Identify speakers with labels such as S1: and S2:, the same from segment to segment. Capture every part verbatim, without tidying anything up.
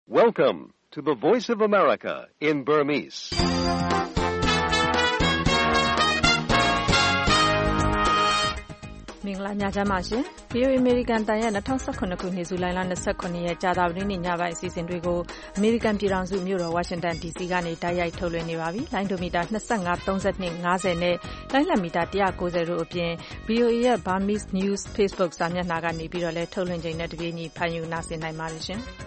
S1: Welcome to the Voice of America in Burmese.
S2: ။မင်္ဂလာညချမ်းပါရှင်။ ဗွီအိုအေ American တန်ရဲ့ ၂၀၁၇ ခုနှစ်ဇူလိုင်လ ၂၇ ရက်ကြာသပတေးနေ့ညပိုင်းအစီအစဉ်တွေကို American ပြည်ထောင်စုမြို့တော် Washington ဒီ စီ ကနေတိုက်ရိုက်ထုတ်လွှင့်နေပါပြီ။ လိုင်းဒိုမီတာ၂၅, ၃၂, ၅၀ နဲ့လိုင်းလံမီတာ၁၉၀တို့အပြင် ဗွီအိုအေရဲ့ Burmese News Facebook စာမျက်နှာကနေပြီးတော့လည်းထုတ်လွှင့်ချိန်နဲ့တပြေးညီဖန်ယူနာဆင်နိုင်ပါတယ်ရှင်။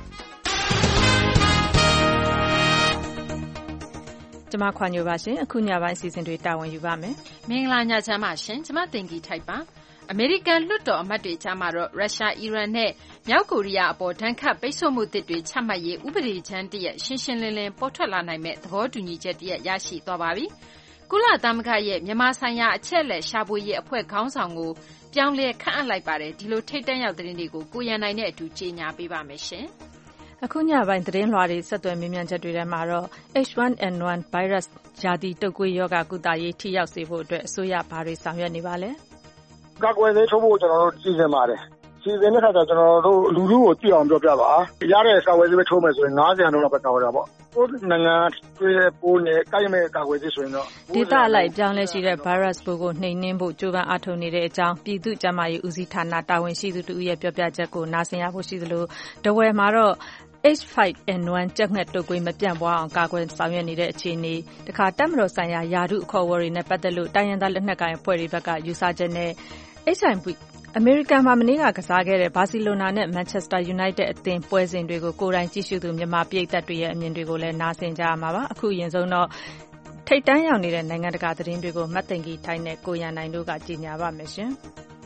S2: ကျမခွန်ညိုပါရှင်။အခုညပိုင်းအစီအစဉ်တွေတာဝန်ယူပါမယ်
S3: ။မင်္ဂလာညချမ်းပါရှင်။ကျမတင်ကြီးထိုက်ပါ။အမေရိကန်လွှတ်တော်အမတ်တွေကြားမှာတော့ရုရှား၊အီရန်နဲ့မြောက်ကိုရီးယားအပေါ်ဒဏ်ခတ်ပိတ်ဆို့မှုသစ်တွေချမှတ်ရေးဥပဒေကြမ်းတရပ်ရှင်းရှင်းလင်းလင်းပေါ်ထွက်လာနိုင်မယ့်သဘောတူညီချက်တရပ်ရရှိသွားပါပြီ။ကုလသမဂ္ဂရဲ့မြန်မာဆိုင်ရာအချက်အလက်ရှာဖွေရေးအဖွဲ့ခေါင်းဆောင်ကိုပြောင်းလဲခန့်အပ်လိုက်ပါတယ်။ဒီလိုထိပ်တန်းရောက်သတင်းတွေကိုကိုရန်နိုင်နဲ့အတူကြေညာပေးပါမယ်ရှင်။
S2: အခုညပိုင်းသတင်းလွှာတွေဆက်သွယ်မေးမြန်းချက်တွေထဲမှာတော့ H one N one ဗိုင်းရပ်စ်ရာသီတုပ်ကွေးရောဂါကုသရေးထိရောက်စေဖို့အတွက်အစိုးရဘာတွေဆောင်ရွက်နေပါလဲ
S4: ။ကာကွယ်ဆေးထိုးဖို့ကျွန်တော်တို့စီစဉ်ပါတယ်။စီစဉ်တဲ့အခါကျကျွန်တော်တို့လူလူကိုကြည့်အောင်ပြောပြပါ။ရတဲ့ကာကွယ်ဆေးပဲထိုးမယ်ဆိုရင်၅၀ရာခိုင်နှုန်းလောက်ပဲကာကွယ်တာပေါ့။ကိုယ်နိုင်ငံတွေးတဲ့ပိုးနဲ့ကိုက်မဲ့ကာကွယ်ဆေးဆိုရင်တော့
S2: ဒေသအလိုက်ပြောင်းလဲရှိတဲ့ဗိုင်းရပ်စ်ပိုးကိုနှိမ်နင်းဖို့ကြိုးပမ်းအားထုတ်နေတဲ့အကြောင်းပြည်သူ့ကျန်းမာရေးဦးစီးဌာနတာဝန်ရှိသူတူရဲ့ပြောပြချက်ကိုနားဆင်ရဖို့ရှိသလိုတဝယ်မှာတော့ H five N one ကြက်ငှက်တုပ်ကွေးမပြန့်ပွားအောင်ကာကွယ်ဆောင်ရွက်နေတဲ့အခြေအနေတခါတပ်မတော်ဆိုင်ရာယာတုအခေါ်အဝေါ်တွေနဲ့ပတ်သက်လို့တိုင်းရင်းသားလက်နက်ကိုင်အဖွဲ့တွေဘက်ကယူဆချက်နဲ့ H I V အမေရိကန်မှာမနေ့ကကစားခဲ့တဲ့ဘာစီလိုနာနဲ့မန်ချက်စတာယူနိုက်တက်အသင်းပွဲစဉ်တွေကိုကိုယ်တိုင်ကြည့်ရှုသူမြန်မာပြည်သက်တွေရဲ့အမြင်တွေကိုလည်းနားဆင်ကြရမှာပါအခုအရင်ဆုံးတော့ထိတ်တန်းရောက်နေတဲ့နိုင်ငံတကာသတင်းတွေကိုမတ်သိင်ကြီးထိုင်းနဲ့ကိုရန်နိုင်တို့ကကြီးညာပါမယ်ရှင်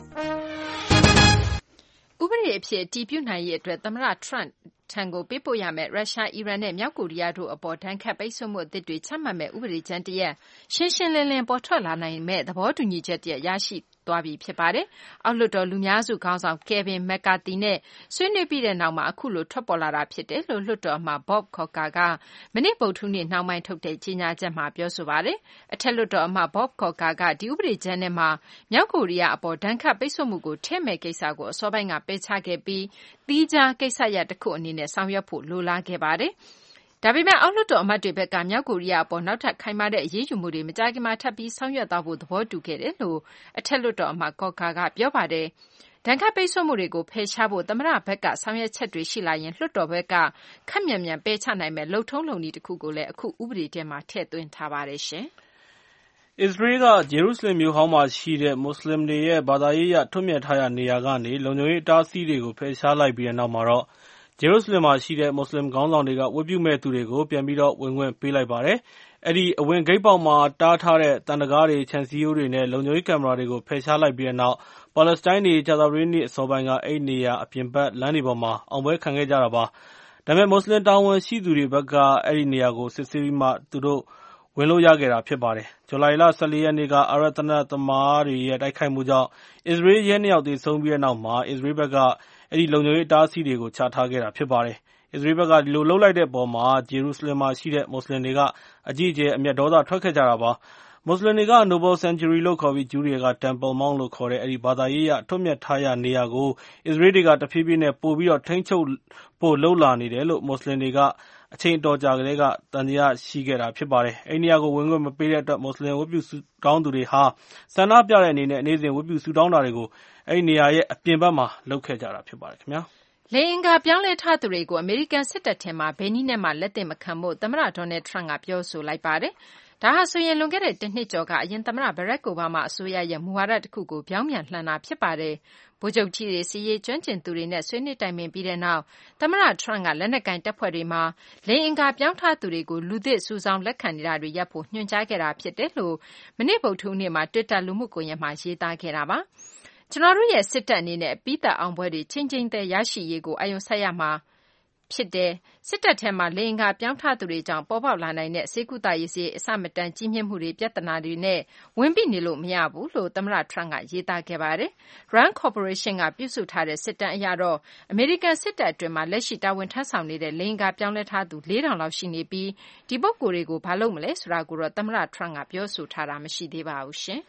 S3: ဥပဒေအဖြစ်တည်ပြုနိုင်ရေးအတွက်သမ္မတထရန့်ထံကိုပေးပို့ရမယ့်ရုရှား၊အီရန်နဲ့မြောက်ကိုရီးယားတို့အပေါ်ဒဏ်ခတ်ပိတ်ဆို့မှုအသစ်တွေချမှတ်မယ့်ဥပဒေကြမ်းတရပ်ရှင်းရှင်းလင်းလင်းပေါ်ထွက်လာနိုင်မယ့်သဘောတူညီချက်တရပ်ရရှိသွားပြီဖြစ်ပါတယ်။အောက်လွှတ်တော်လူများစုခေါင်းဆောင်ကယ်ဗင်မက်ကာသီနဲ့ဆွေးနွေးပြီးတဲ့နောက်မှာအခုလိုထွက်ပေါ်လာတာဖြစ်တယ်လို့လွှတ်တော်အမတ် Bob Corker ကမနေ့ဗုဒ္ဓဟူးနေ့နှောင်းပိုင်းထုတ်တဲ့ကြေညာချက်မှာပြောဆိုပါတယ်။အထက်လွှတ်တော်အမတ် Bob Corker ကဒီဥပဒေကြမ်းထဲမှာမြောက်ကိုရီးယားအပေါ်ဒဏ်ခတ်ပိတ်ဆို့မှုကိုထည့်မဲ့ကိစ္စကိုအစောပိုင်းကပယ်ချခဲ့ပြီးသီးခြားကိစ္စရပ်တစ်ခုအနေနဲ့ဆောင်ရွက်ဖို့လိုလားခဲ့ပါတယ်။ဒါပေမဲ့အောက်လွှတ်တော်အမတ်တွေဘက်ကမြောက်ကိုရီးယားအပေါ်နောက်ထပ်ခိုင်မာတဲ့အရေးယူမှုတွေမကြာခင်မှာထပ်ပြီးဆောင်ရွက်သွားဖို့သဘောတူခဲ့တယ်လို့အထက်လွှတ်တော်အမတ် Corker ကပြောပါတယ်။ဒဏ်ခတ်ပိတ်ဆို့မှုတွေကိုဖယ်ရှားဖို့သမ္မတဘက်ကဆောင်ရွက်ချက်တွေရှိလာရင်လွှတ်တော်ဘက်ကခက်မြန်မြန်ပယ်ချနိုင်မဲ့လုပ်ထုံးလုပ်နည်းတစ်ခုကိုလည်းအခုဥပဒေထဲမှာထည့်သွင်းထားပါတယ်ရှင်
S5: ။အစ္စရေးကဂျေရုဆလင်မြို့ဟောင်းမှာရှိတဲ့မွတ်စလင်တွေရဲ့ဘာသာရေးအရထွတ်မြတ်ထားရာနေရာကနေလုံခြုံရေးအတားအဆီးတွေကိုဖယ်ရှားလိုက်ပြီးတဲ့နောက်မှာတော့ဂျေရုဆလင်မှာရှိတဲ့မွတ်စလင်ခေါင်းဆောင်တွေကဝတ်ပြုမဲ့သူတွေကိုပြန်ပြီးတော့ဝင်ခွင့်ပေးလိုက်ပါတယ်။အဲဒီအဝင်ဂိတ်ပေါက်မှာတားထားတဲ့တန်တကားတွေခြံစည်းရိုးတွေနဲ့လုံခြုံရေးကင်မရာတွေကိုဖယ်ရှားလိုက်ပြီးတဲ့နောက်ပါလက်စတိုင်းတွေကြာသပတေးနေ့အစောပိုင်းကအဲဒီနေရာအပြင်ဘက်လမ်းတွေပေါ်မှာအောင်ပွဲခံခဲ့ကြတာပါ။ဒါပေမဲ့မွတ်စလင်တာဝန်ရှိသူတွေဘက်ကအဲဒီနေရာကိုစစ်ဆေးပြီးမှသူတို့ဝင်လို့ရခဲ့တာဖြစ်ပါတယ်။ဇူလိုင်လ၁၄ရက်နေ့ကအာရပ်သေနတ်သမားတွေရဲ့တိုက်ခိုက်မှုကြောင့်အစ္စရေးရဲနှစ်ယောက်သေဆုံးပြီးတဲ့နောက်မှာအစ္စရေးဘက်ကအဲဒီလုံခြုံရေးအတားအဆီးတွေကိုချထားခဲ့တာဖြစ်ပါတယ်။အစ္စရေးဘက်ကဒီလိုလုပ်လိုက်တဲ့အပေါ်မှာဂျေရုဆလင်မှာရှိတဲ့မွတ်စလင်တွေကအကြီးအကျယ်အမျက်ဒေါသထွက်ခဲ့ကြတာပါ။မွတ်စလင်တွေက Noble Sanctuary လို့ခေါ်ပြီးဂျူးတွေက Temple Mount လို့ခေါ်တဲ့အဲဒီဘာသာရေးအရအထွတ်အမြတ်ထားရာနေရာကိုအစ္စရေးတွေကတဖြည်းဖြည်းနဲ့ပိုပြီးတော့ထိန်းချုပ်ဖို့လုပ်လာနေတယ်လို့မွတ်စလင်တွေကအချိန်အတော်ကြာကတည်းကသံသယရှိခဲ့တာဖြစ်ပါတယ်။အဲဒီနေရာကိုဝင်ခွင့်မပေးတဲ့အတွက်မွတ်စလင်ဝတ်ပြုဆုတောင်းသူတွေဟာဆန္ဒပြတဲ့အနေနဲ့နေ့စဉ်ဝတ်ပြုဆုတောင်းတာတွေကိုအဲဒီနေရာရဲ့အပြင်ဘက်မှာလုပ်ခဲ့ကြတာဖြစ်ပါတယ်ခင်ဗျာ
S3: ။လေအင်္ဂါပြောင်းလဲထားသူတွေကိုအမေရိကန်စစ်တပ်ထဲမှာဘယ်နည်းနဲ့မှလက်သင့်မခံဖို့သမ္မတဒေါ်နယ်ထရန့်ကပြောဆိုလိုက်ပါတယ်။ဒါဟာဆိုရင်လွန်ခဲ့တဲ့တစ်နှစ်ကျော်ကအရင်သမ္မတဘရက်အိုဘားမားအစိုးရရဲ့မူဝါဒတစ်ခုကိုပြောင်းပြန်လှန်တာဖြစ်ပါတယ်။ဗိုလ်ချုပ်ကြီးတွေစီရေးကျွမ်းကျင်သူတွေနဲ့ဆွေးနွေးတိုင်ပင်ပြီးတဲ့နောက်သမ္မတထရန့်ကလက်နက်ကိုင်တပ်ဖွဲ့တွေမှာလေအင်္ဂါပြောင်းထားသူတွေကိုလူသစ်စုဆောင်းလက်ခံနေတာတွေရပ်ဖို့ညွှန်ကြားခဲ့တာဖြစ်တယ်လို့မနေ့ဗုဒ္ဓဟူးနေ့မှာတွစ်တာလူမှုကွန်ရက်မှာရေးသားခဲ့တာပါ။ကျွန်တော်တို့ရဲ့စစ်တပ်အနေနဲ့ပြီးသက်အောင်ပွဲတွေချင်းချင်းသေးရရှိရေးကိုအာရုံစိုက်ရမှာဖြစ်တယ်။စစ်တပ်ထဲမှာလေအင်္ဂါပြောင်းထားသူတွေကြောင့်ပေါ်ပေါက်လာနိုင်တဲ့ဆေးကုသရေးစရိတ်အဆမတန်ကြီးမြင့်မှုတွေပြဿနာတွေနဲ့ဝင်ပြီးနေလို့မရဘူးလို့သမ္မတထရန့်ကရေးသားခဲ့ပါတယ်။ Rand Corporation ကပြုစုထားတဲ့စစ်တမ်းအရတော့အမေရိကန်စစ်တပ်အတွင်းမှာလက်ရှိတာဝန်ထမ်းဆောင်နေတဲ့လေအင်္ဂါပြောင်းလဲထားသူလေးထောင်လောက်ရှိနေပြီးဒီပုဂ္ဂိုလ်တွေကိုဘာလုပ်မလဲဆိုတာကိုတော့သမ္မတထရန့်ကပြောဆိုထားတာမရှိသေးပါဘူးရှင်။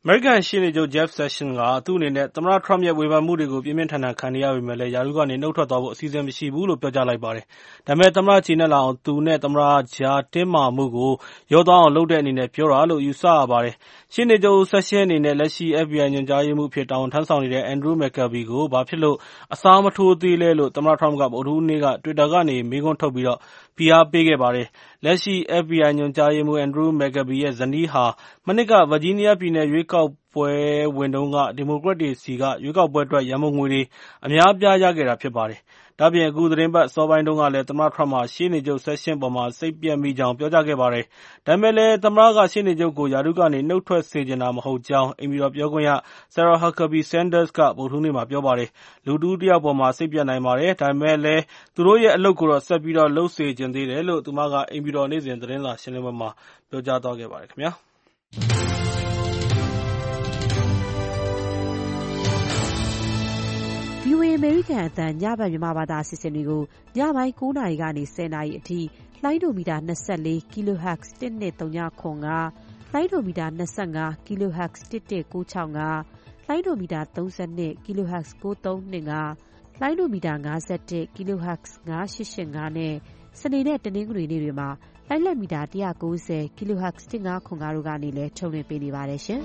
S5: အမေရိကန်ရှေ့နေချုပ် Jeff Sessions ကသူ့အနေနဲ့သမ္မတ Trump ရဲ့ဝေဖန်မှုတွေကိုပြင်းပြင်းထန်ထန်ခံနေရပေမဲ့လည်းရာထူးကနေနှုတ်ထွက်သွားဖို့အစီအစဉ်မရှိဘူးလို့ပြောကြားလိုက်ပါတယ်။ဒါပေမဲ့သမ္မတကျေနပ်လာအောင်သူနဲ့သမ္မတကြားတင်းမာမှုကိုရောသွားအောင်လုပ်တဲ့အနေနဲ့ပြောတာလို့ယူဆရပါတယ်။ရှေ့နေချုပ် Sessions အနေနဲ့လက်ရှိ F B I ညွှန်ကြားရေးမှူးအဖြစ်တာဝန်ထမ်းဆောင်နေတဲ့ Andrew McCabe ကိုဘာဖြစ်လို့အစားမထိုးသေးလဲလို့သမ္မတ Trump ကဗုဒ္ဓဟူးနေ့က Twitter ကနေမေးခွန်းထုတ်ပြီးဖိအားပေးခဲ့ပါတယ်။လက်ရှိ F B I ညွှန်ကြားရေးမှူး Andrew McCabe ရဲ့ဇနီးဟာမနှစ်က Virginia ပြည်နယ်ရွေးကောက်ပွဲဝင်တုန်းကဒီမိုကရက်တွေဆီကရွေးကောက်ပွဲအတွက်ရန်ပုံငွေတွေအများအပြားရခဲ့တာဖြစ်ပါတယ်။ဒါ့အပြင်အခုသတင်းပတ်အစောပိုင်းတုန်းကလည်းသမ္မတ Trump ဟာရှေ့နေချုပ် Sessions ပေါ်မှာစိတ်ပျက်မိကြောင်းပြောကြားခဲ့ပါတယ်။ဒါပေမဲ့လည်းသမ္မတကရှေ့နေချုပ်ကိုရာထူးကနေနှုတ်ထွက်စေချင်တာမဟုတ်ကြောင်းအိမ်ဖြူတော်ပြောခွင့်ရ Sarah Huckabee Sanders ကဗုဒ္ဓဟူးနေ့မှာပြောပါတယ်။လူတဦးတယောက်ပေါ်မှာစိတ်ပျက်နိုင်ပါတယ်။ဒါပေမဲ့လည်းသူတို့ရဲ့အလုပ်ကိုတော့ဆက်ပြီးတော့လုပ်စေချင်သေးတယ်လို့သူမကအိမ်ဖြူတော်နေ့စဉ်သတင်းစာရှင်းလင်းပွဲမှာပြောကြားသွားခဲ့ပါတယ်ခင်ဗျာ။
S6: ဗွီအိုအေ အမေရိကန်အသံညဘက်မြန်မာဘာသာအစီအစဉ်တွေကိုညပိုင်းကိုးနာရီကနေဆယ်နာရီအထိလှိုင်းဒိုမီတာ၂၄ kilohertz တစ်နှစ်သုံးခု၅ လှိုင်းဒိုမီတာ၂၅ kilohertz တစ်တစ်ကိုး၆၅ လှိုင်းဒိုမီတာ၃၂ kilohertz ကိုးသုံး၂၅ လှိုင်းဒိုမီတာ၅၁ kilohertz ၅၈၈၅ နဲ့စနေနဲ့တနင်္ဂနွေနေ့တွေမှာလိုင်းလက်မီတာ၁၉၀ kilohertz တစ်ငါးခု၅တို့ကနေလည်းထုတ်လွှင့်ပေးနေပါတယ်ရှင်။